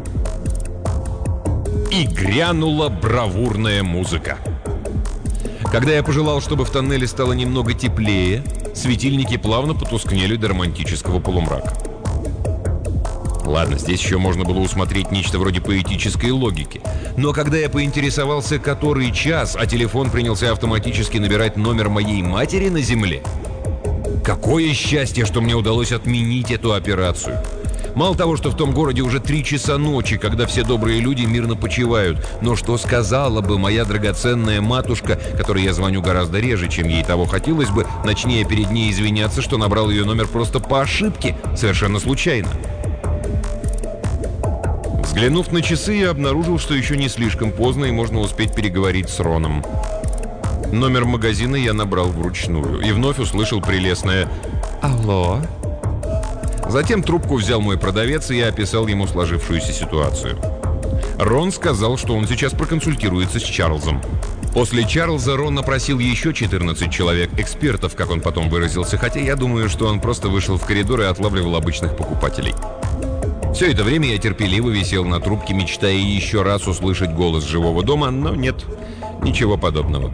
И грянула бравурная музыка. Когда я пожелал, чтобы в тоннеле стало немного теплее, светильники плавно потускнели до романтического полумрака. Ладно, здесь еще можно было усмотреть нечто вроде поэтической логики. Но когда я поинтересовался, который час, а телефон принялся автоматически набирать номер моей матери на земле, какое счастье, что мне удалось отменить эту операцию. Мало того, что в том городе уже три часа ночи, когда все добрые люди мирно почивают, но что сказала бы моя драгоценная матушка, которой я звоню гораздо реже, чем ей того хотелось бы, начни я перед ней извиняться, что набрал ее номер просто по ошибке, совершенно случайно. Взглянув на часы, я обнаружил, что еще не слишком поздно и можно успеть переговорить с Роном. Номер магазина я набрал вручную и вновь услышал прелестное «Алло?». Затем трубку взял мой продавец, и я описал ему сложившуюся ситуацию. Рон сказал, что он сейчас проконсультируется с Чарльзом. После Чарльза Рон опросил еще четырнадцать человек, экспертов, как он потом выразился, хотя я думаю, что он просто вышел в коридор и отлавливал обычных покупателей. Все это время я терпеливо висел на трубке, мечтая еще раз услышать голос живого дома, но нет, ничего подобного.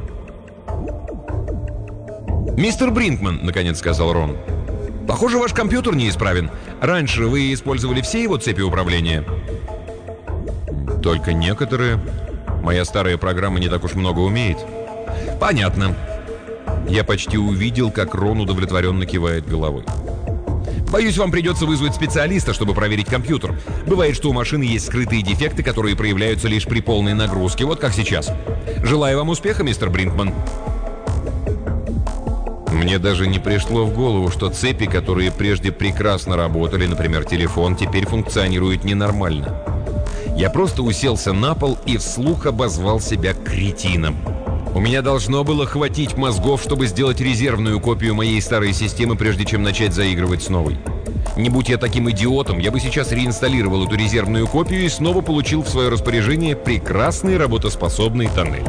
«Мистер Бринкман», — наконец сказал Рон, — «похоже, ваш компьютер неисправен. Раньше вы использовали все его цепи управления?» «Только некоторые. Моя старая программа не так уж много умеет». «Понятно». Я почти увидел, как Рон удовлетворенно кивает головой. «Боюсь, вам придется вызвать специалиста, чтобы проверить компьютер. Бывает, что у машины есть скрытые дефекты, которые проявляются лишь при полной нагрузке, вот как сейчас. Желаю вам успеха, мистер Бринкман». Мне даже не пришло в голову, что цепи, которые прежде прекрасно работали, например, телефон, теперь функционируют ненормально. Я просто уселся на пол и вслух обозвал себя кретином. У меня должно было хватить мозгов, чтобы сделать резервную копию моей старой системы, прежде чем начать заигрывать с новой. Не будь я таким идиотом, я бы сейчас реинсталлировал эту резервную копию и снова получил в свое распоряжение прекрасный работоспособный тоннель.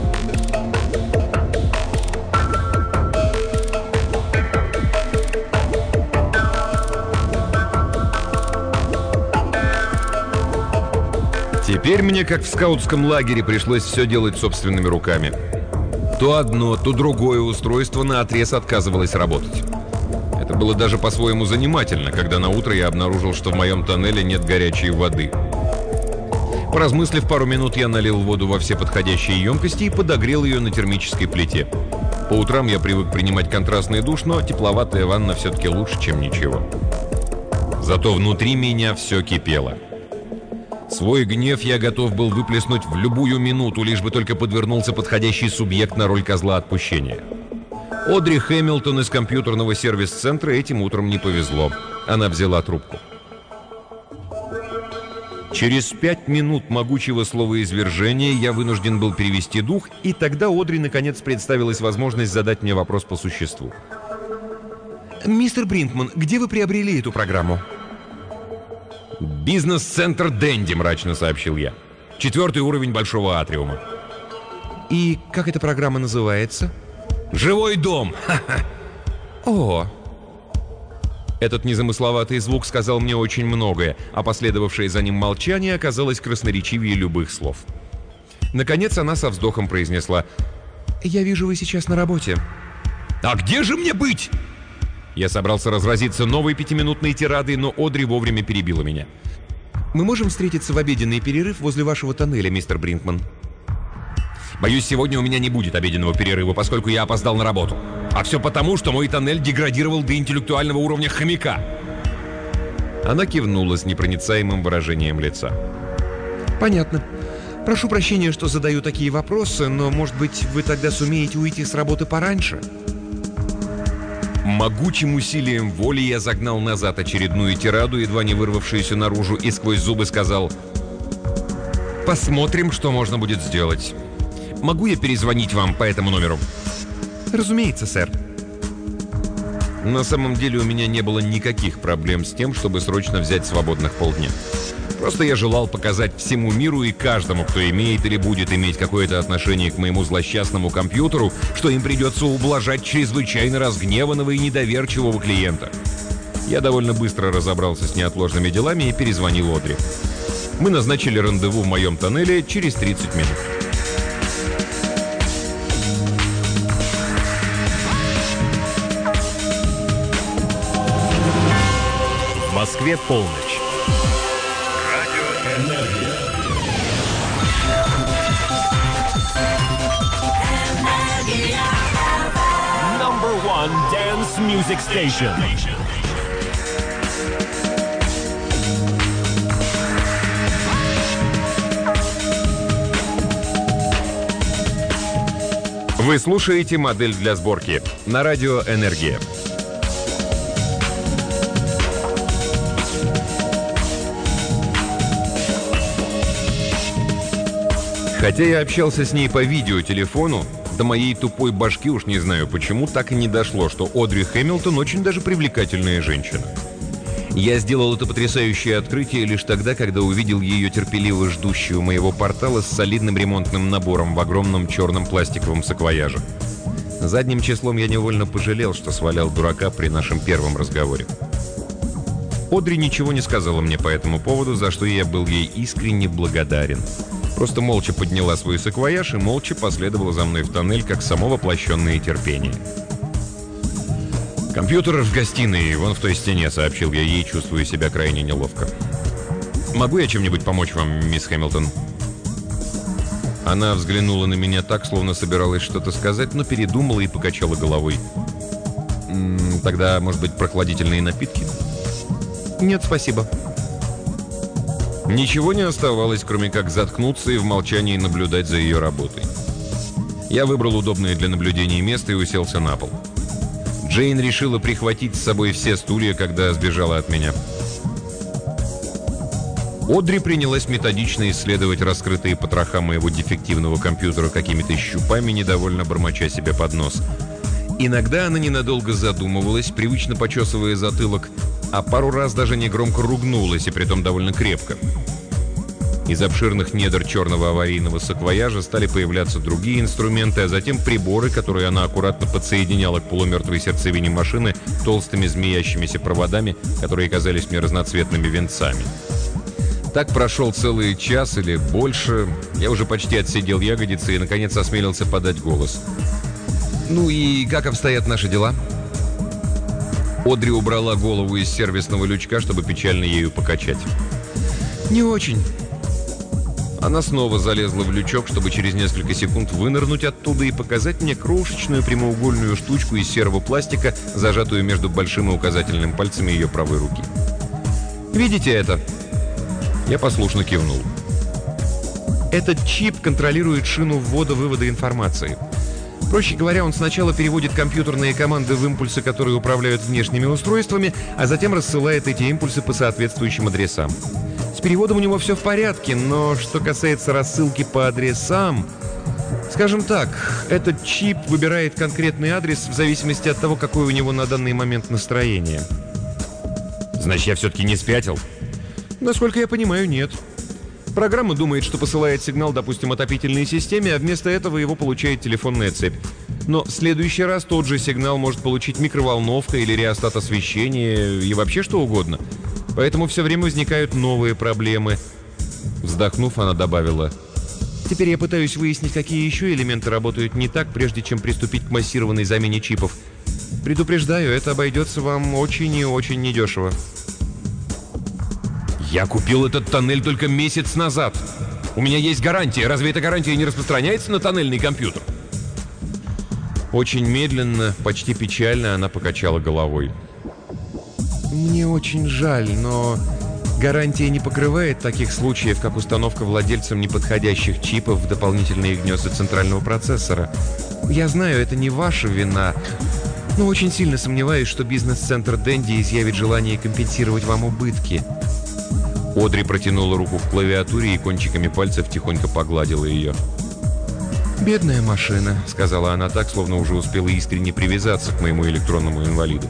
Теперь мне, как в скаутском лагере, пришлось все делать собственными руками. То одно, то другое устройство наотрез отказывалось работать. Это было даже по-своему занимательно, когда на утро я обнаружил, что в моем тоннеле нет горячей воды. Поразмыслив пару минут, я налил воду во все подходящие емкости и подогрел ее на термической плите. По утрам я привык принимать контрастный душ, но тепловатая ванна все-таки лучше, чем ничего. Зато внутри меня все кипело. Свой гнев я готов был выплеснуть в любую минуту, лишь бы только подвернулся подходящий субъект на роль козла отпущения. Одри Хэмилтон из компьютерного сервис-центра этим утром не повезло. Она взяла трубку. Через пять минут могучего словоизвержения я вынужден был перевести дух, и тогда Одри наконец представилась возможность задать мне вопрос по существу. «Мистер Бринкман, где вы приобрели эту программу?» «Бизнес-центр Дэнди», — мрачно сообщил я. «Четвертый уровень Большого Атриума». «И как эта программа называется?» «Живой дом!» Ха-ха. «О!» Этот незамысловатый звук сказал мне очень многое, а последовавшее за ним молчание оказалось красноречивее любых слов. Наконец она со вздохом произнесла: «Я вижу, вы сейчас на работе». «А где же мне быть?» Я собрался разразиться новой пятиминутной тирадой, но Одри вовремя перебила меня. «Мы можем встретиться в обеденный перерыв возле вашего тоннеля, мистер Бринкман?» «Боюсь, сегодня у меня не будет обеденного перерыва, поскольку я опоздал на работу. А все потому, что мой тоннель деградировал до интеллектуального уровня хомяка». Она кивнула с непроницаемым выражением лица. «Понятно. Прошу прощения, что задаю такие вопросы, но, может быть, вы тогда сумеете уйти с работы пораньше?» Могучим усилием воли я загнал назад очередную тираду, едва не вырвавшуюся наружу, и сквозь зубы сказал: «Посмотрим, что можно будет сделать. Могу я перезвонить вам по этому номеру?» «Разумеется, сэр». На самом деле у меня не было никаких проблем с тем, чтобы срочно взять свободных полдня. Просто я желал показать всему миру и каждому, кто имеет или будет иметь какое-то отношение к моему злосчастному компьютеру, что им придется ублажать чрезвычайно разгневанного и недоверчивого клиента. Я довольно быстро разобрался с неотложными делами и перезвонил Одри. Мы назначили рандеву в моем тоннеле через тридцать минут. В Москве полночь. Number one dance music station. Вы слушаете «Модель для сборки» на радио «Энергия». Хотя я общался с ней по видеотелефону, до моей тупой башки, уж не знаю почему, так и не дошло, что Одри Хэмилтон очень даже привлекательная женщина. Я сделал это потрясающее открытие лишь тогда, когда увидел ее терпеливо ждущую моего портала с солидным ремонтным набором в огромном черном пластиковом саквояже. Задним числом я невольно пожалел, что свалял дурака при нашем первом разговоре. Одри ничего не сказала мне по этому поводу, за что я был ей искренне благодарен. Просто молча подняла свой саквояж и молча последовала за мной в тоннель, как само воплощенное терпение. «Компьютер в гостиной, вон в той стене», — сообщил я ей, чувствуя себя крайне неловко. «Могу я чем-нибудь помочь вам, мисс Хэмилтон?» Она взглянула на меня так, словно собиралась что-то сказать, но передумала и покачала головой. «М-м, «Тогда, может быть, прохладительные напитки?» «Нет, спасибо». Ничего не оставалось, кроме как заткнуться и в молчании наблюдать за ее работой. Я выбрал удобное для наблюдения место и уселся на пол. Джейн решила прихватить с собой все стулья, когда сбежала от меня. Одри принялась методично исследовать раскрытые потроха моего дефективного компьютера какими-то щупами, недовольно бормоча себе под нос. Иногда она ненадолго задумывалась, привычно почесывая затылок, а пару раз даже негромко ругнулась, и притом довольно крепко. Из обширных недр черного аварийного саквояжа стали появляться другие инструменты, а затем приборы, которые она аккуратно подсоединяла к полумертвой сердцевине машины толстыми змеящимися проводами, которые казались мне разноцветными венцами. Так прошел целый час или больше. Я уже почти отсидел ягодицы и, наконец, осмелился подать голос. «Ну и как обстоят наши дела?» Одри убрала голову из сервисного лючка, чтобы печально ею покачать. «Не очень». Она снова залезла в лючок, чтобы через несколько секунд вынырнуть оттуда и показать мне крошечную прямоугольную штучку из серого пластика, зажатую между большим и указательным пальцами ее правой руки. «Видите это?» Я послушно кивнул. Этот чип контролирует шину ввода-вывода информации. Проще говоря, он сначала переводит компьютерные команды в импульсы, которые управляют внешними устройствами, а затем рассылает эти импульсы по соответствующим адресам. С переводом у него все в порядке, но что касается рассылки по адресам... Скажем так, этот чип выбирает конкретный адрес в зависимости от того, какое у него на данный момент настроение. Значит, я все-таки не спятил? Насколько я понимаю, нет. Программа думает, что посылает сигнал, допустим, отопительной системе, а вместо этого его получает телефонная цепь. Но в следующий раз тот же сигнал может получить микроволновка или реостат освещения и вообще что угодно. Поэтому все время возникают новые проблемы. Вздохнув, она добавила: «Теперь я пытаюсь выяснить, какие еще элементы работают не так, прежде чем приступить к массированной замене чипов. Предупреждаю, это обойдется вам очень и очень недешево». Я купил этот тоннель только месяц назад. У меня есть гарантия. Разве эта гарантия не распространяется на тоннельный компьютер? Очень медленно, почти печально она покачала головой. «Мне очень жаль, но гарантия не покрывает таких случаев, как установка владельцам неподходящих чипов в дополнительные гнезда центрального процессора. Я знаю, это не ваша вина, но очень сильно сомневаюсь, что бизнес-центр Дэнди изъявит желание компенсировать вам убытки». Одри протянула руку к клавиатуре и кончиками пальцев тихонько погладила ее. «Бедная машина», — сказала она так, словно уже успела искренне привязаться к моему электронному инвалиду.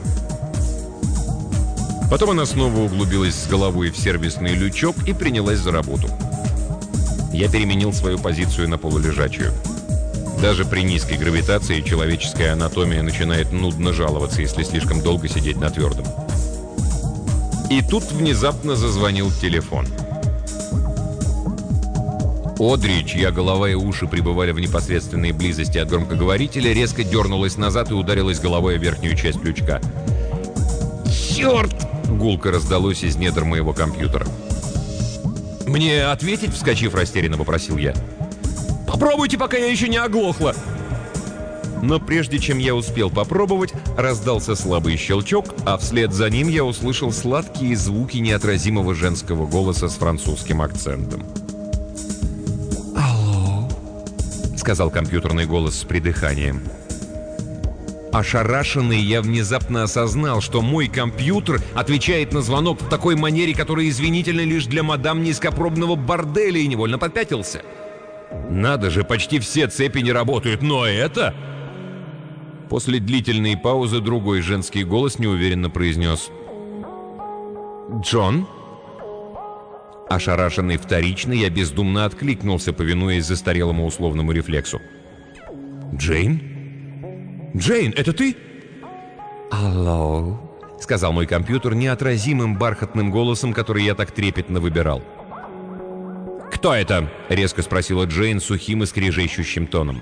Потом она снова углубилась с головой в сервисный лючок и принялась за работу. Я переменил свою позицию на полулежачую. Даже при низкой гравитации человеческая анатомия начинает нудно жаловаться, если слишком долго сидеть на твердом. И тут внезапно зазвонил телефон. Одри, чья голова и уши пребывали в непосредственной близости от громкоговорителя, резко дернулась назад и ударилась головой о верхнюю часть лючка. «Черт!» — гулко раздалось из недр моего компьютера. «Мне ответить?» — вскочив растерянно, попросил я. «Попробуйте, пока я еще не оглохла!» Но прежде чем я успел попробовать, раздался слабый щелчок, а вслед за ним я услышал сладкие звуки неотразимого женского голоса с французским акцентом. «Алло», — сказал компьютерный голос с придыханием. Ошарашенный, я внезапно осознал, что мой компьютер отвечает на звонок в такой манере, которая извинительна лишь для мадам низкопробного борделя, и невольно попятился. Надо же, почти все цепи не работают, но это... После длительной паузы другой женский голос неуверенно произнес: «Джон?» Ошарашенный вторично, я бездумно откликнулся, повинуясь застарелому условному рефлексу. «Джейн? Джейн, это ты?» «Алло», — сказал мой компьютер неотразимым бархатным голосом, который я так трепетно выбирал. «Кто это?» — резко спросила Джейн сухим и скрежещущим тоном.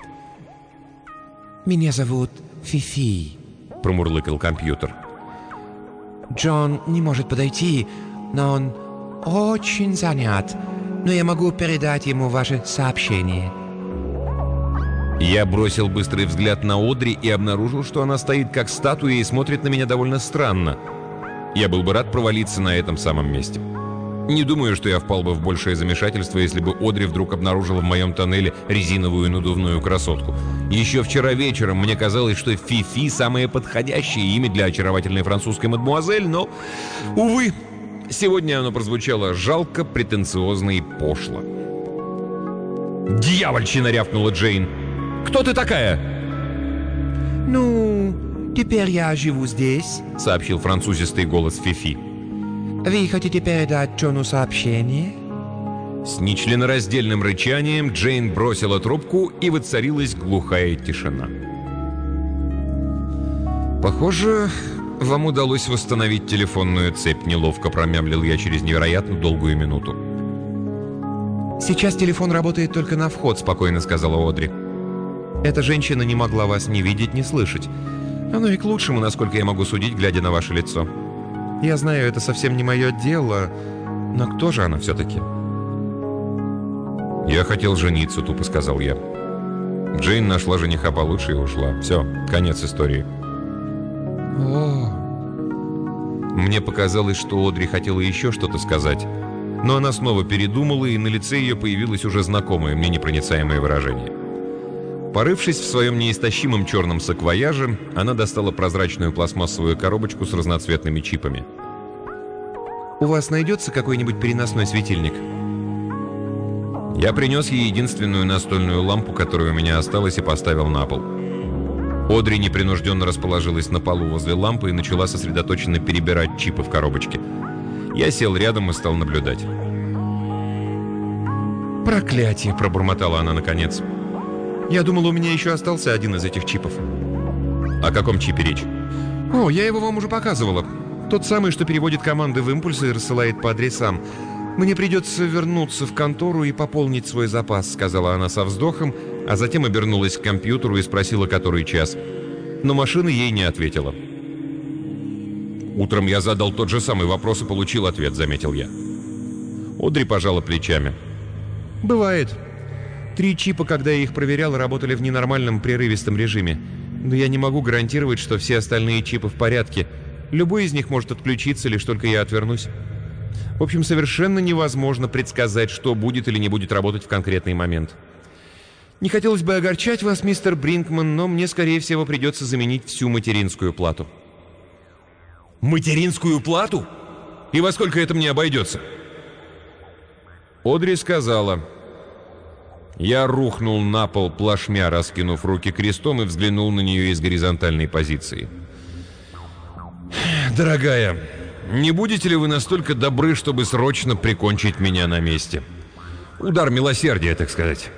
«Меня зовут Фифи», — промурлыкал компьютер. «Джон не может подойти, но он очень занят, но я могу передать ему ваше сообщение». Я бросил быстрый взгляд на Одри и обнаружил, что она стоит как статуя и смотрит на меня довольно странно. Я был бы рад провалиться на этом самом месте. Не думаю, что я впал бы в большее замешательство, если бы Одри вдруг обнаружила в моем тоннеле резиновую надувную красотку. Еще вчера вечером мне казалось, что Фифи — самое подходящее имя для очаровательной французской мадемуазель, но, увы, сегодня оно прозвучало жалко, претенциозно и пошло. «Дьявольщина!» — рявкнула Джейн. «Кто ты такая?» «Ну, теперь я живу здесь», — сообщил французистый голос Фифи. «Вы хотите передать Джону сообщение?» С нечленораздельным рычанием Джейн бросила трубку, и воцарилась глухая тишина. «Похоже, вам удалось восстановить телефонную цепь», — неловко промямлил я через невероятно долгую минуту. «Сейчас телефон работает только на вход», — спокойно сказала Одри. «Эта женщина не могла вас ни видеть, ни слышать. Оно и к лучшему, насколько я могу судить, глядя на ваше лицо. Я знаю, это совсем не мое дело, но кто же она все-таки?» «Я хотел жениться», — тупо сказал я. Джейн нашла жениха получше и ушла. Все, конец истории. «О!» Мне показалось, что Одри хотела еще что-то сказать, Но она снова передумала, и на лице ее появилось уже знакомое мне непроницаемое выражение. Порывшись в своем неистощимом черном саквояже, она достала прозрачную пластмассовую коробочку с разноцветными чипами. «У вас найдется какой-нибудь переносной светильник?» Я принес ей единственную настольную лампу, которая у меня осталась, и поставил на пол. Одри непринужденно расположилась на полу возле лампы и начала сосредоточенно перебирать чипы в коробочке. Я сел рядом и стал наблюдать. «Проклятие!» – пробормотала она наконец. «Я думала, у меня еще остался один из этих чипов». «О каком чипе речь?» «О, я его вам уже показывала. Тот самый, что переводит команды в импульсы и рассылает по адресам. Мне придется вернуться в контору и пополнить свой запас», — сказала она со вздохом, а затем обернулась к компьютеру и спросила, который час. Но машина ей не ответила. «Утром я задал тот же самый вопрос и получил ответ», — заметил я. Одри пожала плечами. «Бывает. Три чипа, когда я их проверял, работали в ненормальном прерывистом режиме. Но я не могу гарантировать, что все остальные чипы в порядке. Любой из них может отключиться, лишь только я отвернусь. В общем, совершенно невозможно предсказать, что будет или не будет работать в конкретный момент. Не хотелось бы огорчать вас, мистер Бринкман, но мне, скорее всего, придется заменить всю материнскую плату». «Материнскую плату? И во сколько это мне обойдется?» Одри сказала. Я рухнул на пол плашмя, раскинув руки крестом, и взглянул на нее из горизонтальной позиции. «Дорогая, не будете ли вы настолько добры, чтобы срочно прикончить меня на месте? Удар милосердия, так сказать».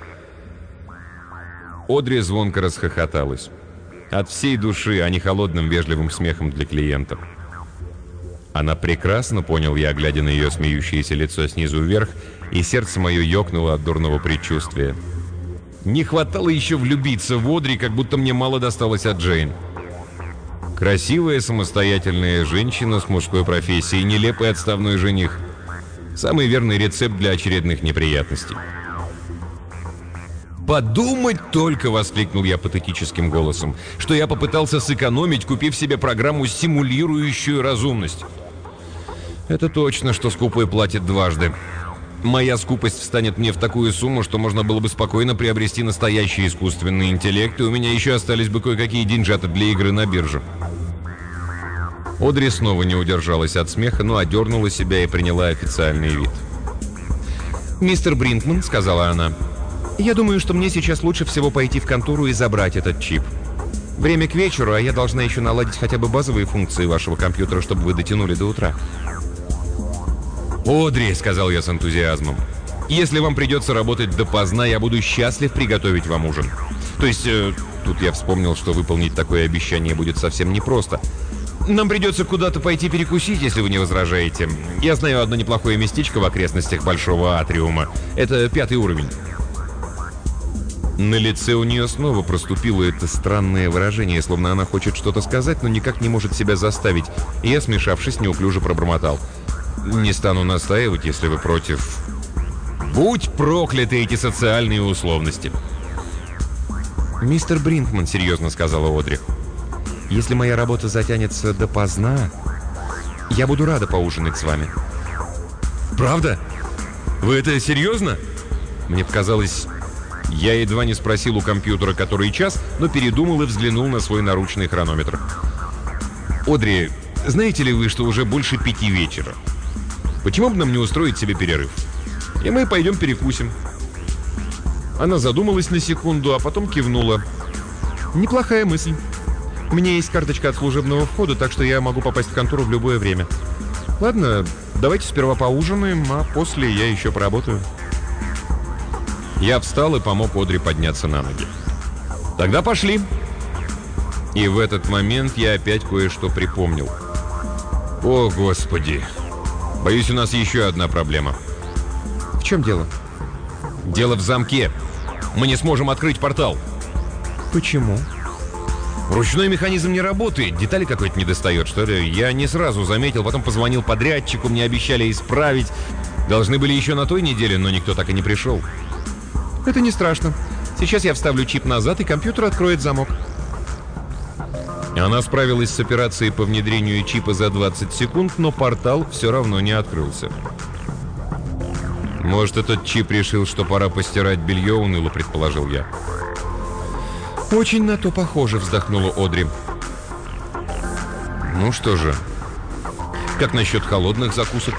Одри звонко расхохоталась. От всей души, а не холодным вежливым смехом для клиента. Она прекрасно, понял я, глядя на ее смеющееся лицо снизу вверх, и сердце мое ёкнуло от дурного предчувствия. Не хватало еще влюбиться в Одри, как будто мне мало досталось от Джейн. Красивая самостоятельная женщина с мужской профессией, нелепый отставной жених. Самый верный рецепт для очередных неприятностей. «Подумать только!» — воскликнул я патетическим голосом, что я попытался сэкономить, купив себе программу, симулирующую разумность. Это точно, что скупой платит дважды. Моя скупость встанет мне в такую сумму, что можно было бы спокойно приобрести настоящий искусственный интеллект, и у меня еще остались бы кое-какие деньжата для игры на бирже. Одри снова не удержалась от смеха, но одернула себя и приняла официальный вид. «Мистер Бринкман», — сказала она, — «я думаю, что мне сейчас лучше всего пойти в контору и забрать этот чип. Время к вечеру, а я должна еще наладить хотя бы базовые функции вашего компьютера, чтобы вы дотянули до утра». «Одри», — сказал я с энтузиазмом, — «если вам придется работать допоздна, я буду счастлив приготовить вам ужин. То есть, э, тут я вспомнил, что выполнить такое обещание будет совсем непросто. Нам придется куда-то пойти перекусить, если вы не возражаете. Я знаю одно неплохое местечко в окрестностях Большого Атриума. Это пятый уровень». На лице у нее снова проступило это странное выражение, словно она хочет что-то сказать, но никак не может себя заставить. И я, смешавшись, неуклюже пробормотал: «Не стану настаивать, если вы против». Будь прокляты эти социальные условности. «Мистер Бринкман», — серьезно сказала Одри, — «если моя работа затянется допоздна, я буду рада поужинать с вами». «Правда? Вы это серьезно?» Мне показалось... Я едва не спросил у компьютера, который час, но передумал и взглянул на свой наручный хронометр. «Одри, знаете ли вы, что уже больше пяти вечера? Почему бы нам не устроить себе перерыв? И мы пойдем перекусим». Она задумалась на секунду, а потом кивнула. «Неплохая мысль. У меня есть карточка от служебного входа, так что я могу попасть в контору в любое время. Ладно, давайте сперва поужинаем, а после я еще поработаю». Я встал и помог Одри подняться на ноги. «Тогда пошли!» И в этот момент я опять кое-что припомнил. «О, Господи! Боюсь, у нас еще одна проблема». «В чем дело?» «Дело в замке. Мы не сможем открыть портал». «Почему?» «Ручной механизм не работает. Детали какой-то недостает, что ли. Я не сразу заметил, потом позвонил подрядчику, мне обещали исправить. Должны были еще на той неделе, но никто так и не пришел». «Это не страшно. Сейчас я вставлю чип назад, и компьютер откроет замок». Она справилась с операцией по внедрению чипа за двадцать секунд, но портал все равно не открылся. Может, этот чип решил, что пора постирать белье, уныло предположил я. Очень на то похоже, вздохнула Одри. Ну что же, как насчет холодных закусок?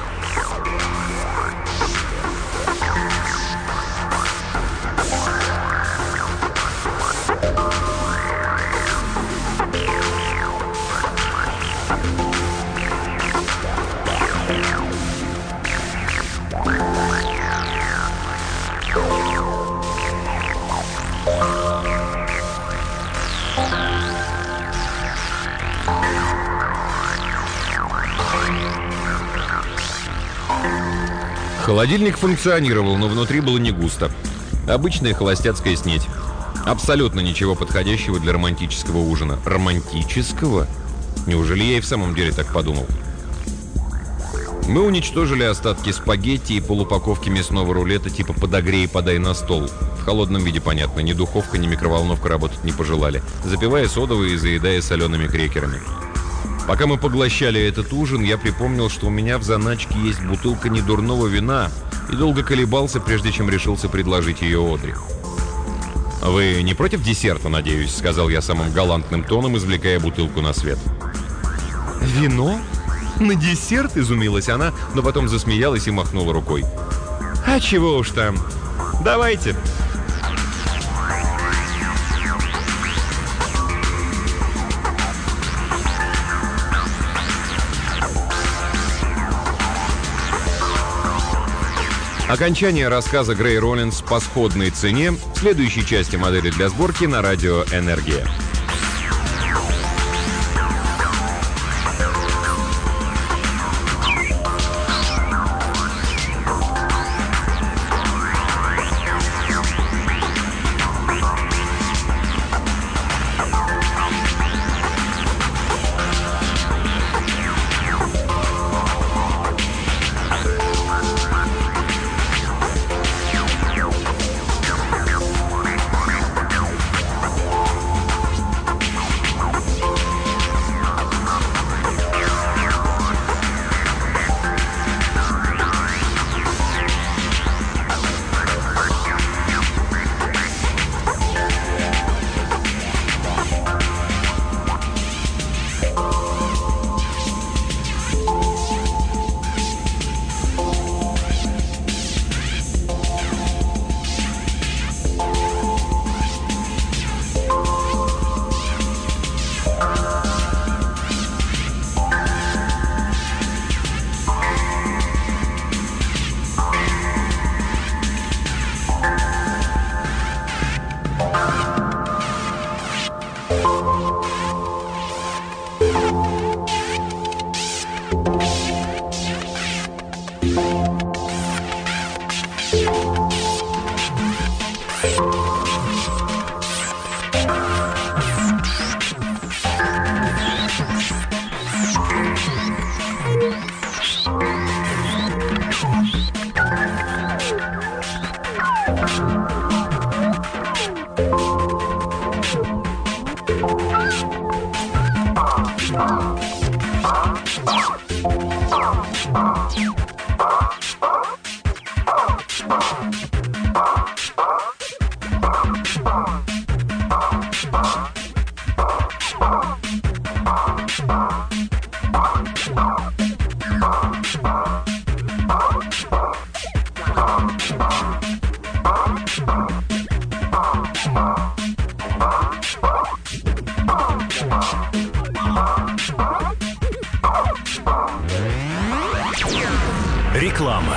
Холодильник функционировал, но внутри было не густо. Обычная холостяцкая снеть. Абсолютно ничего подходящего для романтического ужина. Романтического? Неужели я и в самом деле так подумал? Мы уничтожили остатки спагетти и полупаковки мясного рулета типа «подогрей и подай на стол». В холодном виде, понятно, ни духовка, ни микроволновка работать не пожелали, запивая содовой и заедая солеными крекерами. Пока мы поглощали этот ужин, я припомнил, что у меня в заначке есть бутылка недурного вина, и долго колебался, прежде чем решился предложить ее Одри. «Вы не против десерта, надеюсь?» — сказал я самым галантным тоном, извлекая бутылку на свет. «Вино? На десерт?» — изумилась она, но потом засмеялась и махнула рукой. «А чего уж там? Давайте!» Окончание рассказа Грей Роллинс по сходной цене в следующей части модели для сборки на радио «Энергия». Реклама.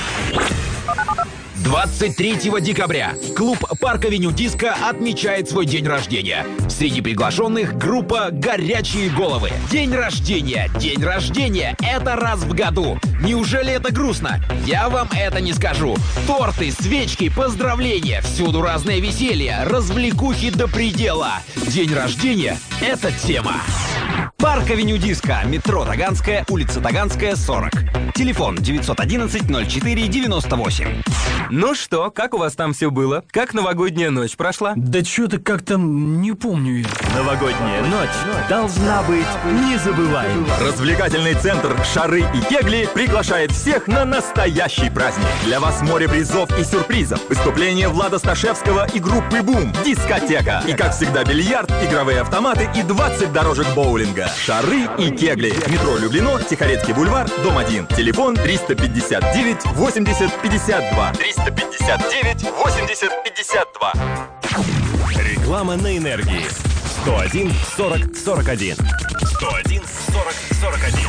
двадцать третьего декабря клуб «Парк Авеню Диско» отмечает свой день рождения. Среди приглашенных группа «Горячие головы». День рождения, день рождения — это раз в году. Неужели это грустно? Я вам это не скажу. Торты, свечки, поздравления, всюду разное веселье, развлекухи до предела. День рождения — это тема. Парк Авеню Диско, метро Таганская, улица Таганская, сорок. Телефон девятьсот одиннадцать ноль четыре девяносто восемь. Ну что, как у вас там все было? Как новогодняя ночь прошла? Да что-то как-то не помню я. Новогодняя ночь должна быть незабываемой. Развлекательный центр «Шары и кегли» приглашает всех на настоящий праздник. Для вас море призов и сюрпризов. Выступление Влада Сташевского и группы «Бум». Дискотека. И, как всегда, бильярд, игровые автоматы и двадцать дорожек боулинга. «Шары и кегли». Метро Люблино, Тихорецкий бульвар, дом один. Телефон триста пятьдесят девять восемьдесят пятьдесят два. триста пятьдесят девять восемьдесят пятьдесят два. Реклама на энергии. сто один сорок сорок один. сто один сорок сорок один.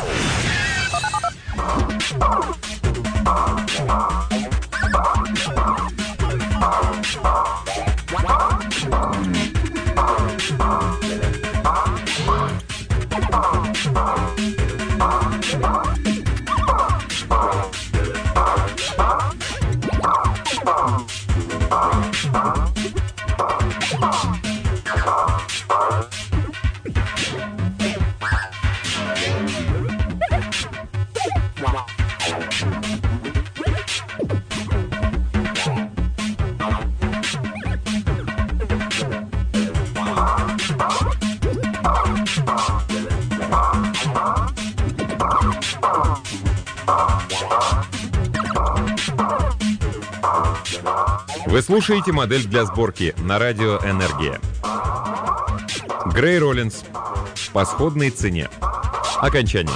Вы слушаете модель для сборки на радио «Энергия». Грей Роллинс. По сходной цене. Окончание.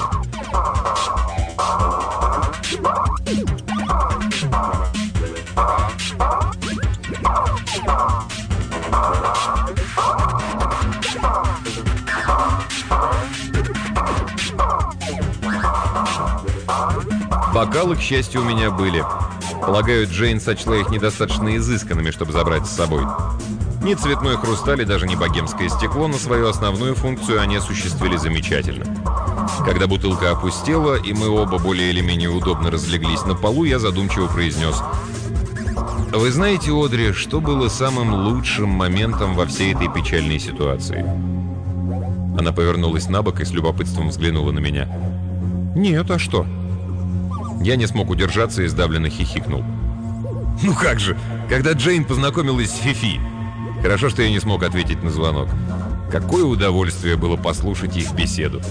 Бокалы, к счастью, у меня были. Полагаю, Джейн сочла их недостаточно изысканными, чтобы забрать с собой. Ни цветной хрусталь и даже не богемское стекло, но свою основную функцию они осуществили замечательно. Когда бутылка опустела, и мы оба более или менее удобно разлеглись на полу, я задумчиво произнес: «Вы знаете, Одри, что было самым лучшим моментом во всей этой печальной ситуации?» Она повернулась на бок и с любопытством взглянула на меня. «Нет, а что?» Я не смог удержаться и сдавленно хихикнул. «Ну как же, когда Джейн познакомилась с Фифи!» Хорошо, что я не смог ответить на звонок. Какое удовольствие было послушать их беседу.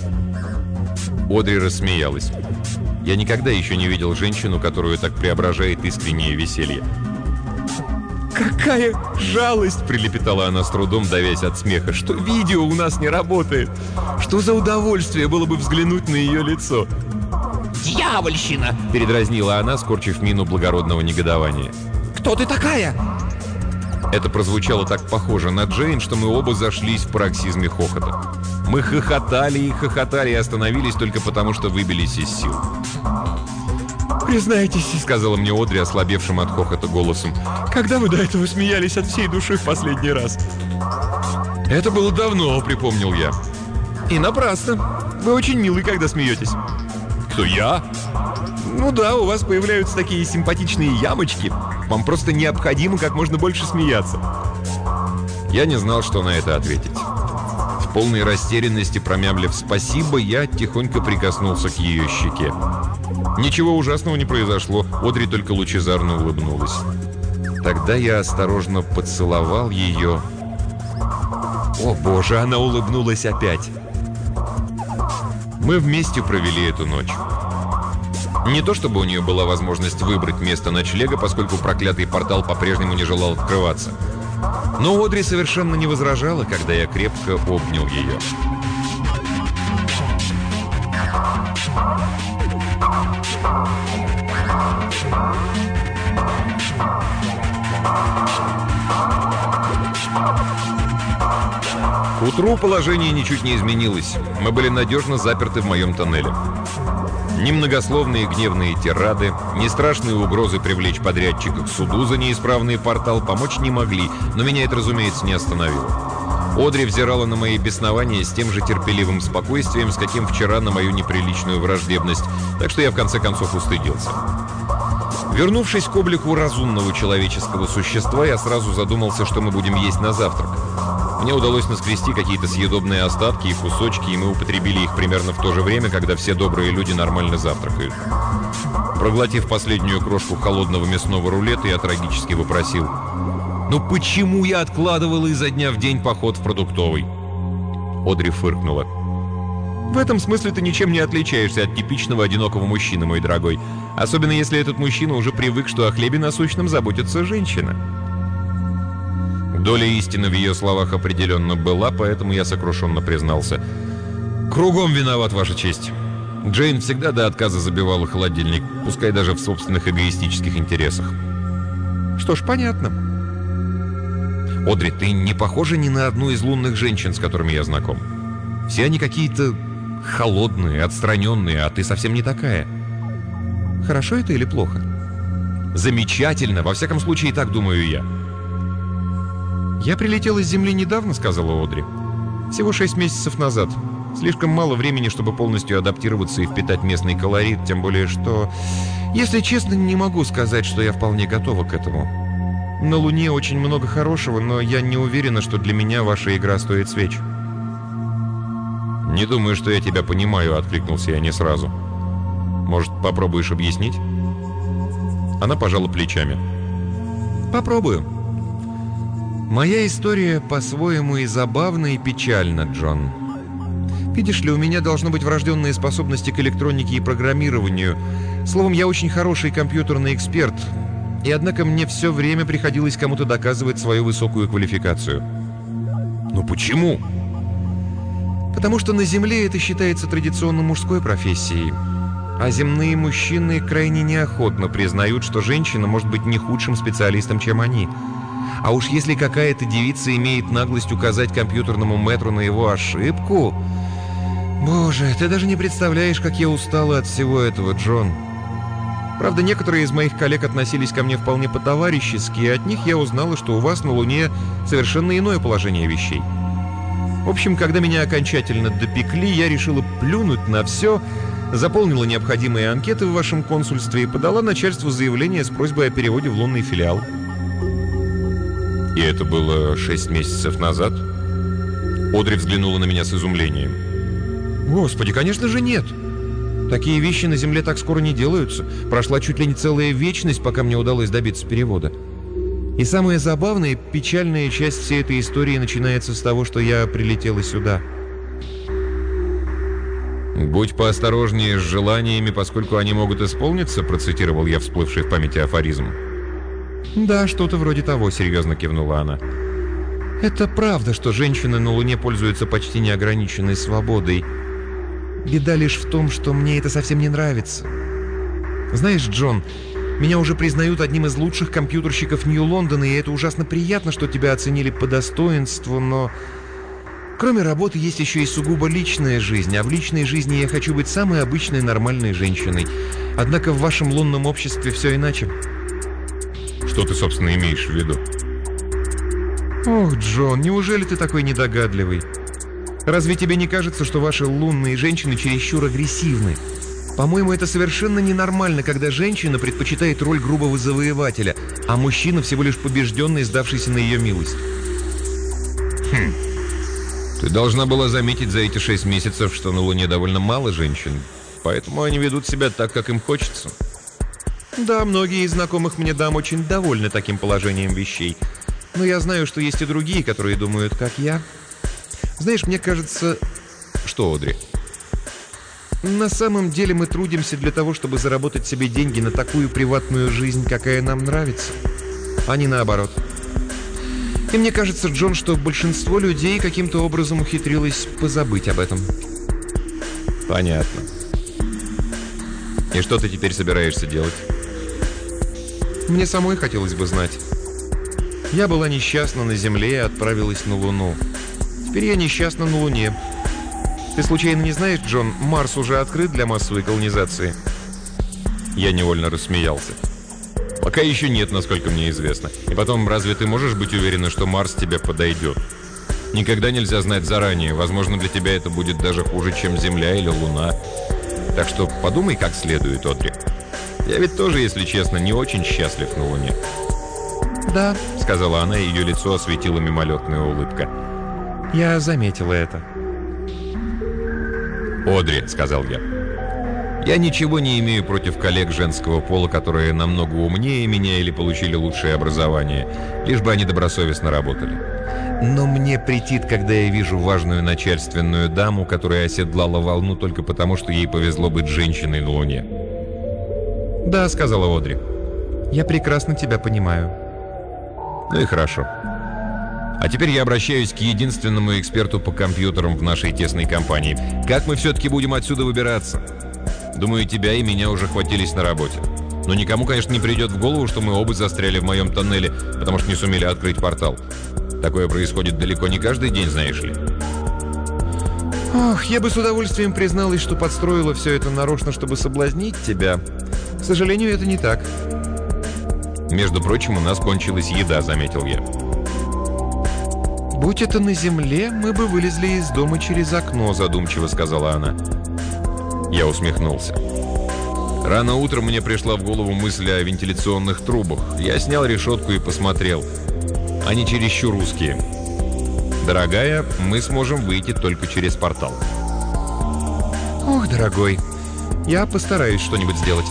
Одри рассмеялась. Я никогда еще не видел женщину, которую так преображает искреннее веселье. «Какая жалость!» — прилепетала она с трудом, давясь от смеха. «Что видео у нас не работает! Что за удовольствие было бы взглянуть на ее лицо!» «Дьявольщина!» — передразнила она, скорчив мину благородного негодования. «Кто ты такая?» Это прозвучало так похоже на Джейн, что мы оба зашлись в пароксизме хохота. Мы хохотали и хохотали и остановились только потому, что выбились из сил. «Признайтесь», — сказала мне Одри, ослабевшим от хохота голосом, «когда вы до этого смеялись от всей души в последний раз?» «Это было давно», — припомнил я. «И напрасно. Вы очень милы, когда смеетесь». «Кто, я?» «Ну да, у вас появляются такие симпатичные ямочки. Вам просто необходимо как можно больше смеяться». Я не знал, что на это ответить. В полной растерянности, промямлив «спасибо», я тихонько прикоснулся к ее щеке. Ничего ужасного не произошло, Одри только лучезарно улыбнулась. Тогда я осторожно поцеловал ее. О боже, она улыбнулась опять. Мы вместе провели эту ночь. Не то чтобы у нее была возможность выбрать место ночлега, поскольку проклятый портал по-прежнему не желал открываться. Но Одри совершенно не возражала, когда я крепко обнял ее. К утру положение ничуть не изменилось. Мы были надежно заперты в моем тоннеле. Ни многословные гневные тирады, ни страшные угрозы привлечь подрядчика к суду за неисправный портал помочь не могли, но меня это, разумеется, не остановило. Одри взирала на мои беснования с тем же терпеливым спокойствием, с каким вчера на мою неприличную враждебность, так что я в конце концов устыдился. Вернувшись к облику разумного человеческого существа, я сразу задумался, что мы будем есть на завтрак. Мне удалось наскрести какие-то съедобные остатки и кусочки, и мы употребили их примерно в то же время, когда все добрые люди нормально завтракают. Проглотив последнюю крошку холодного мясного рулета, я трагически вопросил: «Ну почему я откладывала изо дня в день поход в продуктовый?» Одри фыркнула. «В этом смысле ты ничем не отличаешься от типичного одинокого мужчины, мой дорогой. Особенно если этот мужчина уже привык, что о хлебе насущном заботится женщина». Доля истины в ее словах определенно была, поэтому я сокрушенно признался: «Кругом виноват, Ваша честь. Джейн всегда до отказа забивала холодильник, пускай даже в собственных эгоистических интересах». «Что ж, понятно. Одри, ты не похожа ни на одну из лунных женщин, с которыми я знаком. Все они какие-то холодные, отстраненные, а ты совсем не такая. Хорошо это или плохо?» «Замечательно, во всяком случае, так думаю я». «Я прилетела с Земли недавно», — сказала Одри. «Всего шесть месяцев назад. Слишком мало времени, чтобы полностью адаптироваться и впитать местный колорит, тем более что, если честно, не могу сказать, что я вполне готова к этому. На Луне очень много хорошего, но я не уверена, что для меня ваша игра стоит свеч». «Не думаю, что я тебя понимаю», — откликнулся я не сразу. «Может, попробуешь объяснить?» Она пожала плечами. «Попробую. Моя история по-своему и забавна, и печальна, Джон. Видишь ли, у меня должны быть врожденные способности к электронике и программированию. Словом, я очень хороший компьютерный эксперт. И однако мне все время приходилось кому-то доказывать свою высокую квалификацию». «Ну почему?» «Потому что на Земле это считается традиционно мужской профессией. А земные мужчины крайне неохотно признают, что женщина может быть не худшим специалистом, чем они. А уж если какая-то девица имеет наглость указать компьютерному мэтру на его ошибку... Боже, ты даже не представляешь, как я устала от всего этого, Джон. Правда, некоторые из моих коллег относились ко мне вполне по-товарищески, и от них я узнала, что у вас на Луне совершенно иное положение вещей. В общем, когда меня окончательно допекли, я решила плюнуть на все, заполнила необходимые анкеты в вашем консульстве и подала начальству заявление с просьбой о переводе в лунный филиал». «И это было шесть месяцев назад?» Одри взглянула на меня с изумлением. «Господи, конечно же нет. Такие вещи на Земле так скоро не делаются. Прошла чуть ли не целая вечность, пока мне удалось добиться перевода. И самая забавная и печальная часть всей этой истории начинается с того, что я прилетела сюда». «Будь поосторожнее с желаниями, поскольку они могут исполниться», процитировал я всплывший в памяти афоризм. «Да, что-то вроде того», — серьезно кивнула она. «Это правда, что женщины на Луне пользуются почти неограниченной свободой. Беда лишь в том, что мне это совсем не нравится. Знаешь, Джон, меня уже признают одним из лучших компьютерщиков Нью-Лондона, и это ужасно приятно, что тебя оценили по достоинству, но... Кроме работы есть еще и сугубо личная жизнь, а в личной жизни я хочу быть самой обычной нормальной женщиной. Однако в вашем лунном обществе все иначе». «Что ты, собственно, имеешь в виду?» «Ох, Джон, неужели ты такой недогадливый? Разве тебе не кажется, что ваши лунные женщины чересчур агрессивны? По-моему, это совершенно ненормально, когда женщина предпочитает роль грубого завоевателя, а мужчина всего лишь побежденный, сдавшийся на ее милость». «Хм. Ты должна была заметить за эти шесть месяцев, что на Луне довольно мало женщин, поэтому они ведут себя так, как им хочется». «Да, многие из знакомых мне дам очень довольны таким положением вещей. Но я знаю, что есть и другие, которые думают, как я. Знаешь, мне кажется...» «Что, Одри?» «На самом деле мы трудимся для того, чтобы заработать себе деньги на такую приватную жизнь, какая нам нравится, а не наоборот. И мне кажется, Джон, что большинство людей каким-то образом ухитрилось позабыть об этом». «Понятно. И что ты теперь собираешься делать?» «Мне самой хотелось бы знать. Я была несчастна на Земле и отправилась на Луну. Теперь я несчастна на Луне. Ты случайно не знаешь, Джон, Марс уже открыт для массовой колонизации?» Я невольно рассмеялся. «Пока еще нет, насколько мне известно. И потом, разве ты можешь быть уверена, что Марс тебе подойдет? Никогда нельзя знать заранее. Возможно, для тебя это будет даже хуже, чем Земля или Луна. Так что подумай как следует, Одри. Я ведь тоже, если честно, не очень счастлив на Луне». «Да», — сказала она, и ее лицо осветила мимолетная улыбка. Я заметила это. «Одри», — сказал я, — «я ничего не имею против коллег женского пола, которые намного умнее меня или получили лучшее образование, лишь бы они добросовестно работали. Но мне претит, когда я вижу важную начальственную даму, которая оседлала волну только потому, что ей повезло быть женщиной на Луне». «Да», — сказала Одри, — «я прекрасно тебя понимаю». «Ну и хорошо. А теперь я обращаюсь к единственному эксперту по компьютерам в нашей тесной компании. Как мы все-таки будем отсюда выбираться? Думаю, тебя и меня уже хватились на работе. Но никому, конечно, не придет в голову, что мы оба застряли в моем тоннеле, потому что не сумели открыть портал. Такое происходит далеко не каждый день, знаешь ли». «Ох, я бы с удовольствием призналась, что подстроила все это нарочно, чтобы соблазнить тебя. К сожалению, это не так». «Между прочим, у нас кончилась еда», — заметил я. «Будь это на земле, мы бы вылезли из дома через окно», — задумчиво сказала она. Я усмехнулся. Рано утром мне пришла в голову мысль о вентиляционных трубах. Я снял решетку и посмотрел. Они чересчур узкие. «Дорогая, мы сможем выйти только через портал». «Ох, дорогой, я постараюсь что-нибудь сделать».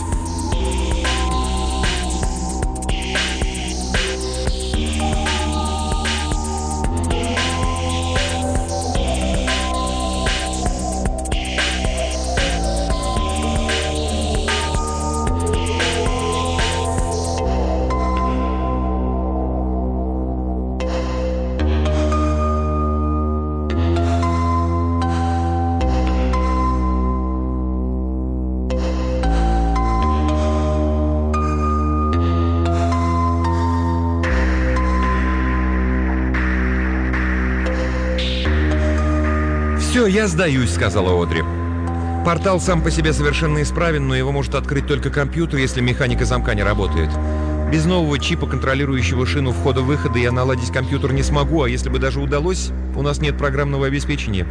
«Все, я сдаюсь», — сказала Одри. «Портал сам по себе совершенно исправен, но его может открыть только компьютер, если механика замка не работает. Без нового чипа, контролирующего шину входа-выхода, я наладить компьютер не смогу, а если бы даже удалось, у нас нет программного обеспечения».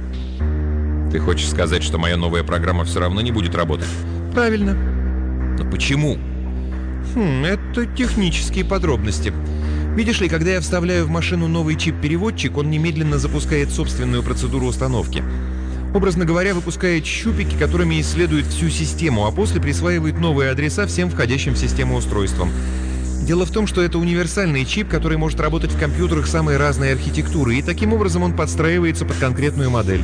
«Ты хочешь сказать, что моя новая программа все равно не будет работать?» «Правильно». «Но почему?» «Хм, это технические подробности. Видишь ли, когда я вставляю в машину новый чип-переводчик, он немедленно запускает собственную процедуру установки. Образно говоря, выпускает щупики, которыми исследует всю систему, а после присваивает новые адреса всем входящим в систему устройствам. Дело в том, что это универсальный чип, который может работать в компьютерах самой разной архитектуры, и таким образом он подстраивается под конкретную модель».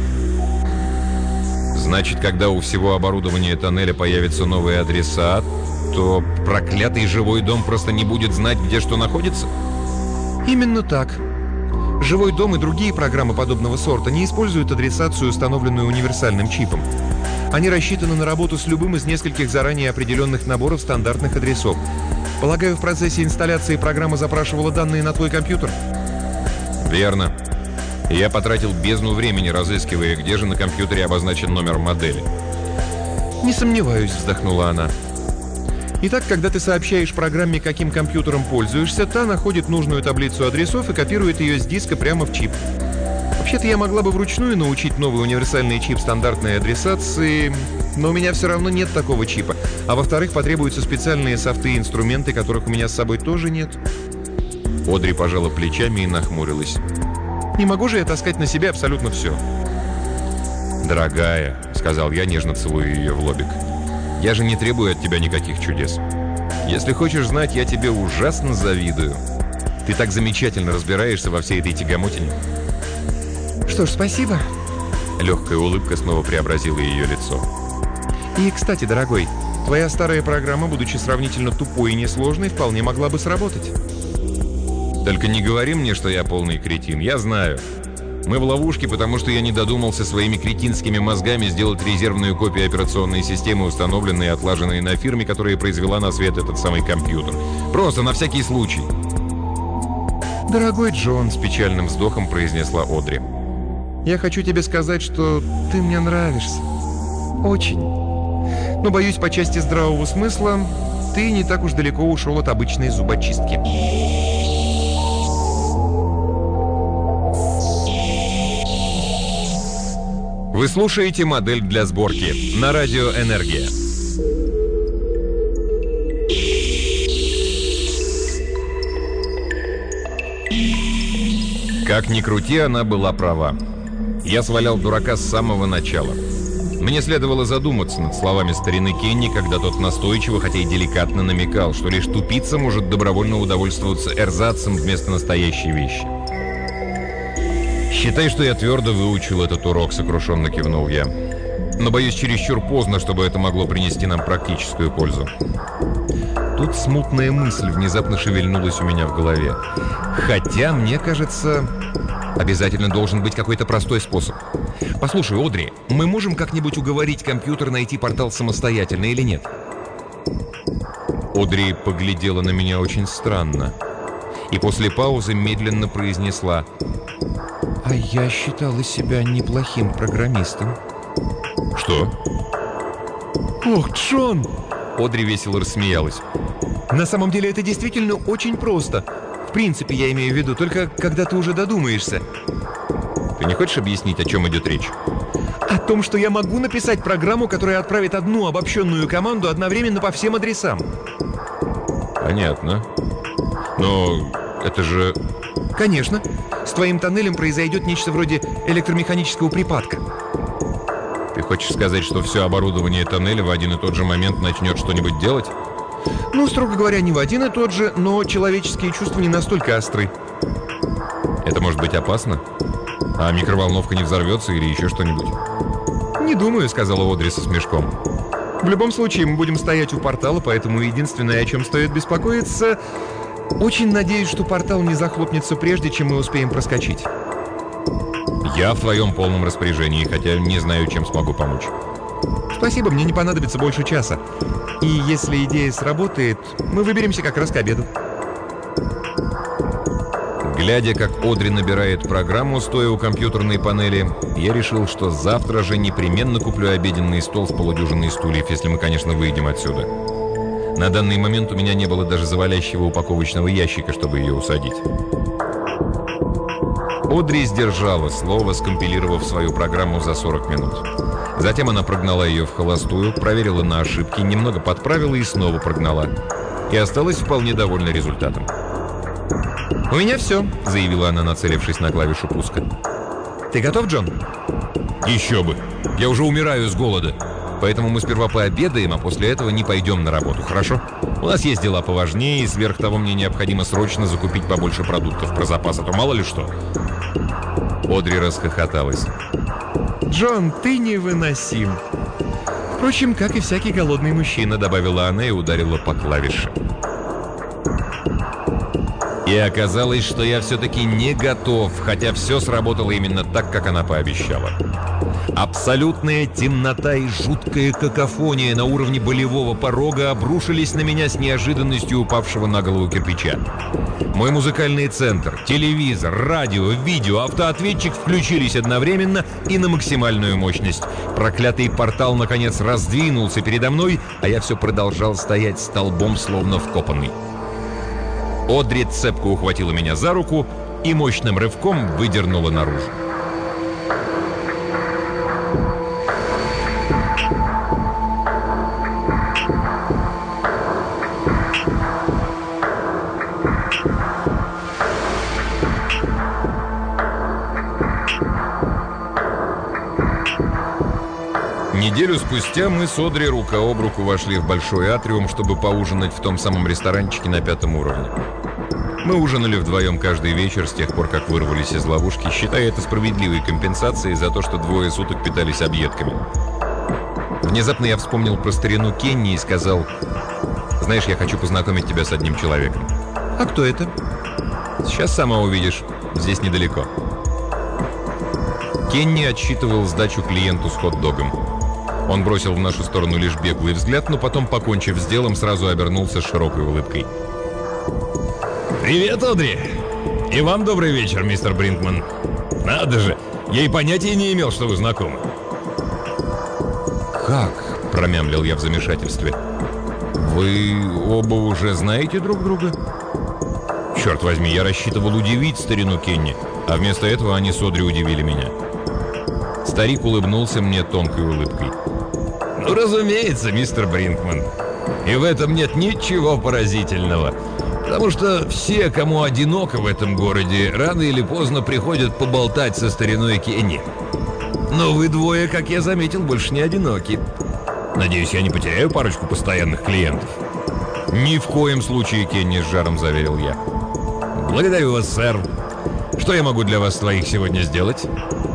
«Значит, когда у всего оборудования тоннеля появятся новые адреса, то проклятый живой дом просто не будет знать, где что находится?» Именно так. Живой дом и другие программы подобного сорта не используют адресацию, установленную универсальным чипом. Они рассчитаны на работу с любым из нескольких заранее определенных наборов стандартных адресов. Полагаю, в процессе инсталляции программа запрашивала данные на твой компьютер? Верно. Я потратил бездну времени, разыскивая, где же на компьютере обозначен номер модели. «Не сомневаюсь», — вздохнула она. «Итак, когда ты сообщаешь программе, каким компьютером пользуешься, та находит нужную таблицу адресов и копирует ее с диска прямо в чип. Вообще-то я могла бы вручную научить новый универсальный чип стандартной адресации, но у меня все равно нет такого чипа. А во-вторых, потребуются специальные софты и инструменты, которых у меня с собой тоже нет». Одри пожала плечами и нахмурилась. «Не могу же я таскать на себе абсолютно все». «Дорогая», — сказал я, нежно целуя ее в лобик, — «я же не требую от тебя никаких чудес. Если хочешь знать, я тебе ужасно завидую. Ты так замечательно разбираешься во всей этой тягомотине». «Что ж, спасибо». Легкая улыбка снова преобразила ее лицо. «И, кстати, дорогой, твоя старая программа, будучи сравнительно тупой и несложной, вполне могла бы сработать». «Только не говори мне, что я полный кретин. Я знаю. Мы в ловушке, потому что я не додумался своими кретинскими мозгами сделать резервную копию операционной системы, установленной и отлаженной на фирме, которая произвела на свет этот самый компьютер. Просто на всякий случай». «Дорогой Джон», — с печальным вздохом произнесла Одри, — «я хочу тебе сказать, что ты мне нравишься. Очень. Но, боюсь, по части здравого смысла ты не так уж далеко ушел от обычной зубочистки». Вы слушаете «Модель для сборки» на радио «Энергия». Как ни крути, она была права. Я свалял дурака с самого начала. Мне следовало задуматься над словами старины Кенни, когда тот настойчиво, хотя и деликатно намекал, что лишь тупица может добровольно удовольствоваться эрзацем вместо настоящей вещи. «Считай, что я твердо выучил этот урок», — сокрушенно кивнул я. «Но, боюсь, чересчур поздно, чтобы это могло принести нам практическую пользу». Тут смутная мысль внезапно шевельнулась у меня в голове. Хотя, мне кажется, обязательно должен быть какой-то простой способ. «Послушай, Одри, мы можем как-нибудь уговорить компьютер найти портал самостоятельно или нет?» Одри поглядела на меня очень странно и после паузы медленно произнесла: «А я считала себя неплохим программистом». «Что?» «Ох, Джон!» Одри весело рассмеялась. «На самом деле это действительно очень просто. В принципе, я имею в виду, только когда ты уже додумаешься». «Ты не хочешь объяснить, о чем идет речь?» «О том, что я могу написать программу, которая отправит одну обобщенную команду одновременно по всем адресам». «Понятно. Но это же...» «Конечно. С твоим тоннелем произойдет нечто вроде электромеханического припадка». «Ты хочешь сказать, что все оборудование тоннеля в один и тот же момент начнет что-нибудь делать?» «Ну, строго говоря, не в один и тот же, но человеческие чувства не настолько остры». «Это может быть опасно? А микроволновка не взорвется или еще что-нибудь?» «Не думаю», — сказала Одри со смешком. «В любом случае, мы будем стоять у портала, поэтому единственное, о чем стоит беспокоиться... Очень надеюсь, что портал не захлопнется прежде, чем мы успеем проскочить». «Я в твоем полном распоряжении, хотя не знаю, чем смогу помочь». «Спасибо, мне не понадобится больше часа. И если идея сработает, мы выберемся как раз к обеду». Глядя, как Одри набирает программу, стоя у компьютерной панели, я решил, что завтра же непременно куплю обеденный стол с полудюжиной стульев, если мы, конечно, выйдем отсюда. На данный момент у меня не было даже завалящего упаковочного ящика, чтобы ее усадить. Одри сдержала слово, скомпилировав свою программу за сорок минут. Затем она прогнала ее в холостую, проверила на ошибки, немного подправила и снова прогнала. И осталась вполне довольна результатом. «У меня все», — заявила она, нацелившись на клавишу пуска. «Ты готов, Джон?» «Еще бы! Я уже умираю с голода. Поэтому мы сперва пообедаем, а после этого не пойдем на работу, хорошо? У нас есть дела поважнее, и сверх того мне необходимо срочно закупить побольше продуктов про запас, а то мало ли что». Одри расхохоталась. «Джон, ты невыносим. Впрочем, как и всякий голодный мужчина», — добавила она и ударила по клавише. И оказалось, что я все-таки не готов, хотя все сработало именно так, как она пообещала. Абсолютная темнота и жуткая какофония на уровне болевого порога обрушились на меня с неожиданностью упавшего на голову кирпича. Мой музыкальный центр, телевизор, радио, видео, автоответчик включились одновременно и на максимальную мощность. Проклятый портал, наконец, раздвинулся передо мной, а я все продолжал стоять столбом, словно вкопанный. Одри цепко ухватила меня за руку и мощным рывком выдернула наружу. Неделю спустя мы с Одри рука об руку вошли в большой атриум, чтобы поужинать в том самом ресторанчике на пятом уровне. Мы ужинали вдвоем каждый вечер с тех пор, как вырвались из ловушки, считая это справедливой компенсацией за то, что двое суток питались объедками. Внезапно я вспомнил про старину Кенни и сказал: «Знаешь, я хочу познакомить тебя с одним человеком». «А кто это?» «Сейчас сама увидишь. Здесь недалеко». Кенни отсчитывал сдачу клиенту с хот-догом. Он бросил в нашу сторону лишь беглый взгляд, но потом, покончив с делом, сразу обернулся с широкой улыбкой. «Привет, Одри! И вам добрый вечер, мистер Бринкман. Надо же, я и понятия не имел, что вы знакомы». «Как?» – промямлил я в замешательстве. «Вы оба уже знаете друг друга?» «Черт возьми, я рассчитывал удивить старину Кенни, а вместо этого они с Одри удивили меня». Старик улыбнулся мне тонкой улыбкой. «Ну, разумеется, мистер Бринкман. И в этом нет ничего поразительного. Потому что все, кому одиноко в этом городе, рано или поздно приходят поболтать со стариной Кенни. Но вы двое, как я заметил, больше не одиноки. Надеюсь, я не потеряю парочку постоянных клиентов. Ни в коем случае, Кенни, с жаром заверил я. Благодарю вас, сэр. Что я могу для вас двоих сегодня сделать?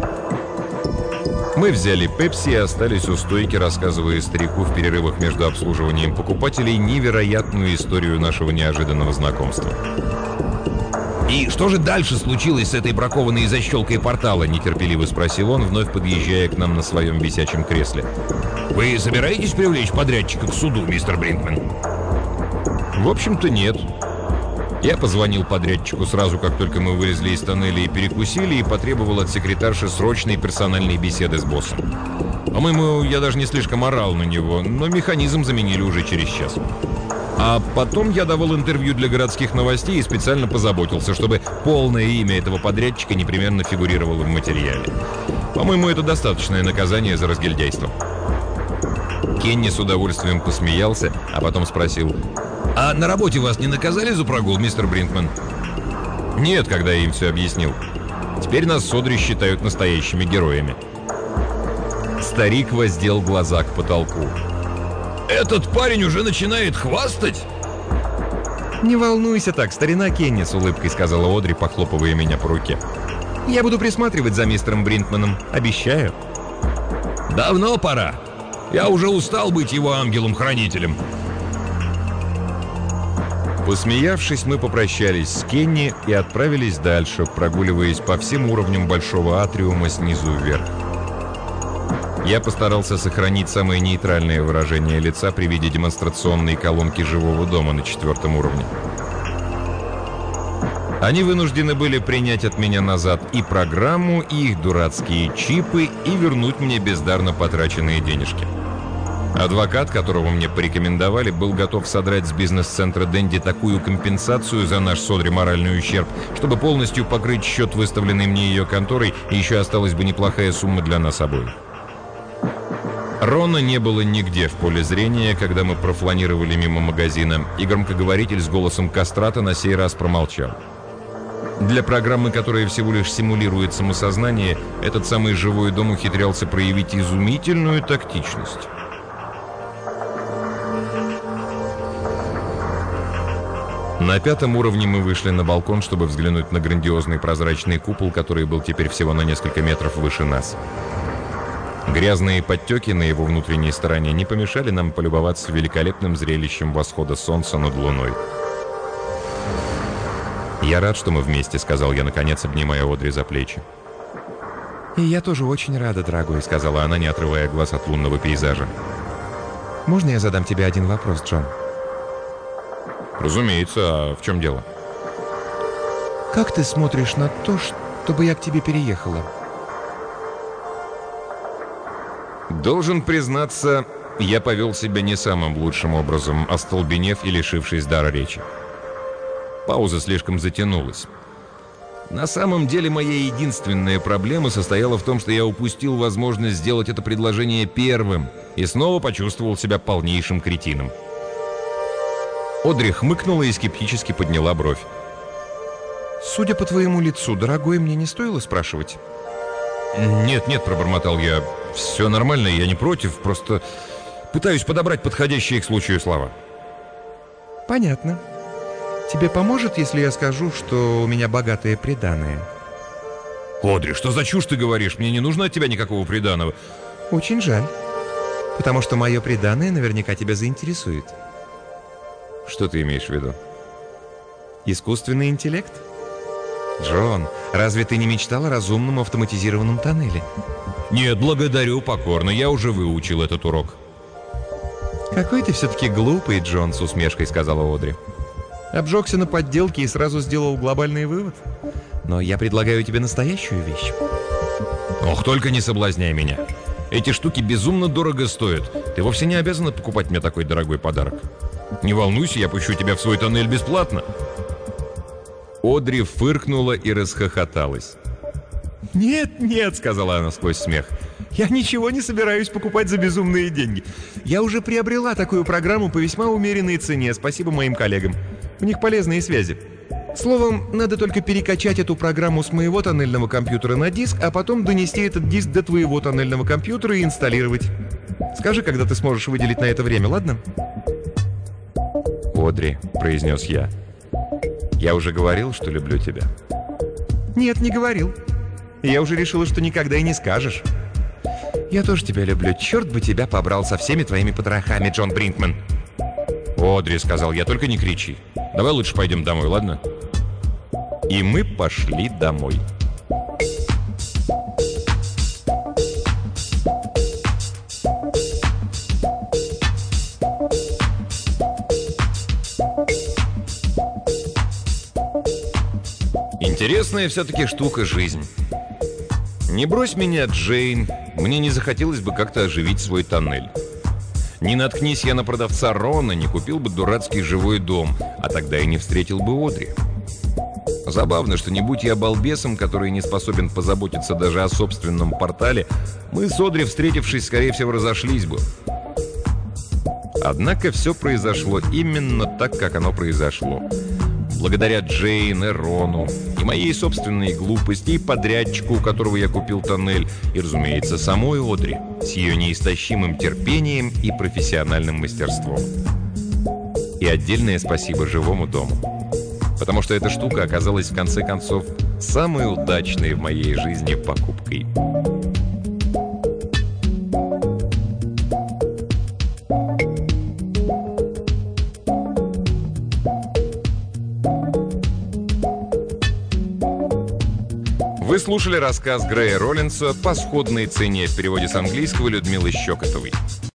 Мы взяли пепси и остались у стойки, рассказывая старику в перерывах между обслуживанием покупателей невероятную историю нашего неожиданного знакомства. «И что же дальше случилось с этой бракованной защелкой портала?» — нетерпеливо спросил он, вновь подъезжая к нам на своем висячем кресле. «Вы собираетесь привлечь подрядчика к суду, мистер Бринкман?» «В общем-то, нет». Я позвонил подрядчику сразу, как только мы вылезли из тоннеля и перекусили, и потребовал от секретарши срочной персональной беседы с боссом. По-моему, я даже не слишком орал на него, но механизм заменили уже через час. А потом я давал интервью для городских новостей и специально позаботился, чтобы полное имя этого подрядчика непременно фигурировало в материале. По-моему, это достаточное наказание за разгильдяйство. Кенни с удовольствием посмеялся, а потом спросил: «А на работе вас не наказали за прогул, мистер Бринкман?» «Нет», когда я им все объяснил. «Теперь нас с Одри считают настоящими героями». Старик воздел глаза к потолку. «Этот парень уже начинает хвастать?» «Не волнуйся так, старина Кенни», — с улыбкой сказала Одри, похлопывая меня по руке. «Я буду присматривать за мистером Бринкманом, обещаю». «Давно пора. Я уже устал быть его ангелом-хранителем». Посмеявшись, мы попрощались с Кенни и отправились дальше, прогуливаясь по всем уровням большого атриума снизу вверх. Я постарался сохранить самое нейтральное выражение лица при виде демонстрационной колонки живого дома на четвертом уровне. Они вынуждены были принять от меня назад и программу, и их дурацкие чипы, и вернуть мне бездарно потраченные денежки. Адвокат, которого мне порекомендовали, был готов содрать с бизнес-центра Дэнди такую компенсацию за наш с Одри моральный ущерб, чтобы полностью покрыть счет, выставленный мне ее конторой, и еще осталась бы неплохая сумма для нас обоих. Рона не было нигде в поле зрения, когда мы профланировали мимо магазина, и громкоговоритель с голосом кастрата на сей раз промолчал. Для программы, которая всего лишь симулирует самосознание, этот самый живой дом ухитрялся проявить изумительную тактичность. На пятом уровне мы вышли на балкон, чтобы взглянуть на грандиозный прозрачный купол, который был теперь всего на несколько метров выше нас. Грязные подтеки на его внутренней стороне не помешали нам полюбоваться великолепным зрелищем восхода солнца над луной. «Я рад, что мы вместе», — сказал я, наконец, обнимая Одри за плечи. «И я тоже очень рада, дорогой», — сказала она, не отрывая глаз от лунного пейзажа. «Можно я задам тебе один вопрос, Джон?» «Разумеется. А в чем дело?» «Как ты смотришь на то, чтобы я к тебе переехала?» Должен признаться, я повел себя не самым лучшим образом, остолбенев и лишившись дара речи. Пауза слишком затянулась. На самом деле, моя единственная проблема состояла в том, что я упустил возможность сделать это предложение первым и снова почувствовал себя полнейшим кретином. Одри хмыкнула и скептически подняла бровь. «Судя по твоему лицу, дорогой, мне не стоило спрашивать?» «Нет, нет», — пробормотал я. «Все нормально, я не против, просто пытаюсь подобрать подходящие к случаю слова». «Понятно. Тебе поможет, если я скажу, что у меня богатое приданое?» «Одри, что за чушь ты говоришь? Мне не нужно от тебя никакого приданого». «Очень жаль, потому что мое приданое наверняка тебя заинтересует». «Что ты имеешь в виду?» «Искусственный интеллект?» «Джон, разве ты не мечтал о разумном автоматизированном тоннеле?» «Нет, благодарю, покорно. Я уже выучил этот урок». «Какой ты все-таки глупый, Джон», — с усмешкой сказала Одри. «Обжегся на подделке и сразу сделал глобальный вывод. Но я предлагаю тебе настоящую вещь». «Ох, только не соблазняй меня. Эти штуки безумно дорого стоят. Ты вовсе не обязана покупать мне такой дорогой подарок. Не волнуйся, я пущу тебя в свой тоннель бесплатно». Одри фыркнула и расхохоталась. «Нет, нет», — сказала она сквозь смех. «Я ничего не собираюсь покупать за безумные деньги. Я уже приобрела такую программу по весьма умеренной цене, спасибо моим коллегам. У них полезные связи. Словом, надо только перекачать эту программу с моего тоннельного компьютера на диск, а потом донести этот диск до твоего тоннельного компьютера и инсталлировать. Скажи, когда ты сможешь выделить на это время, ладно? «Одри», — произнес я, — «я уже говорил, что люблю тебя». Нет, не говорил. Я уже решила, что никогда и не скажешь. Я тоже тебя люблю. Черт бы тебя побрал со всеми твоими потрохами, Джон Бринкман. «Одри», — сказал я, — «только не кричи. Давай лучше пойдем домой, ладно?» И мы пошли домой. Интересная все-таки штука жизнь. Не брось меня, Джейн, мне не захотелось бы как-то оживить свой тоннель. Не наткнись я на продавца Рона, не купил бы дурацкий живой дом, а тогда и не встретил бы Одри. Забавно, что не будь я балбесом, который не способен позаботиться даже о собственном портале, мы с Одри, встретившись, скорее всего, разошлись бы. Однако все произошло именно так, как оно произошло. Благодаря Джейн и Рону, и моей собственной глупости, и подрядчику, у которого я купил тоннель, и, разумеется, самой Одри, с ее неистощимым терпением и профессиональным мастерством. И отдельное спасибо живому дому. Потому что эта штука оказалась, в конце концов, самой удачной в моей жизни покупкой. Вы слушали рассказ Грея Роллинса «По сходной цене» в переводе с английского Людмилы Щекотовой.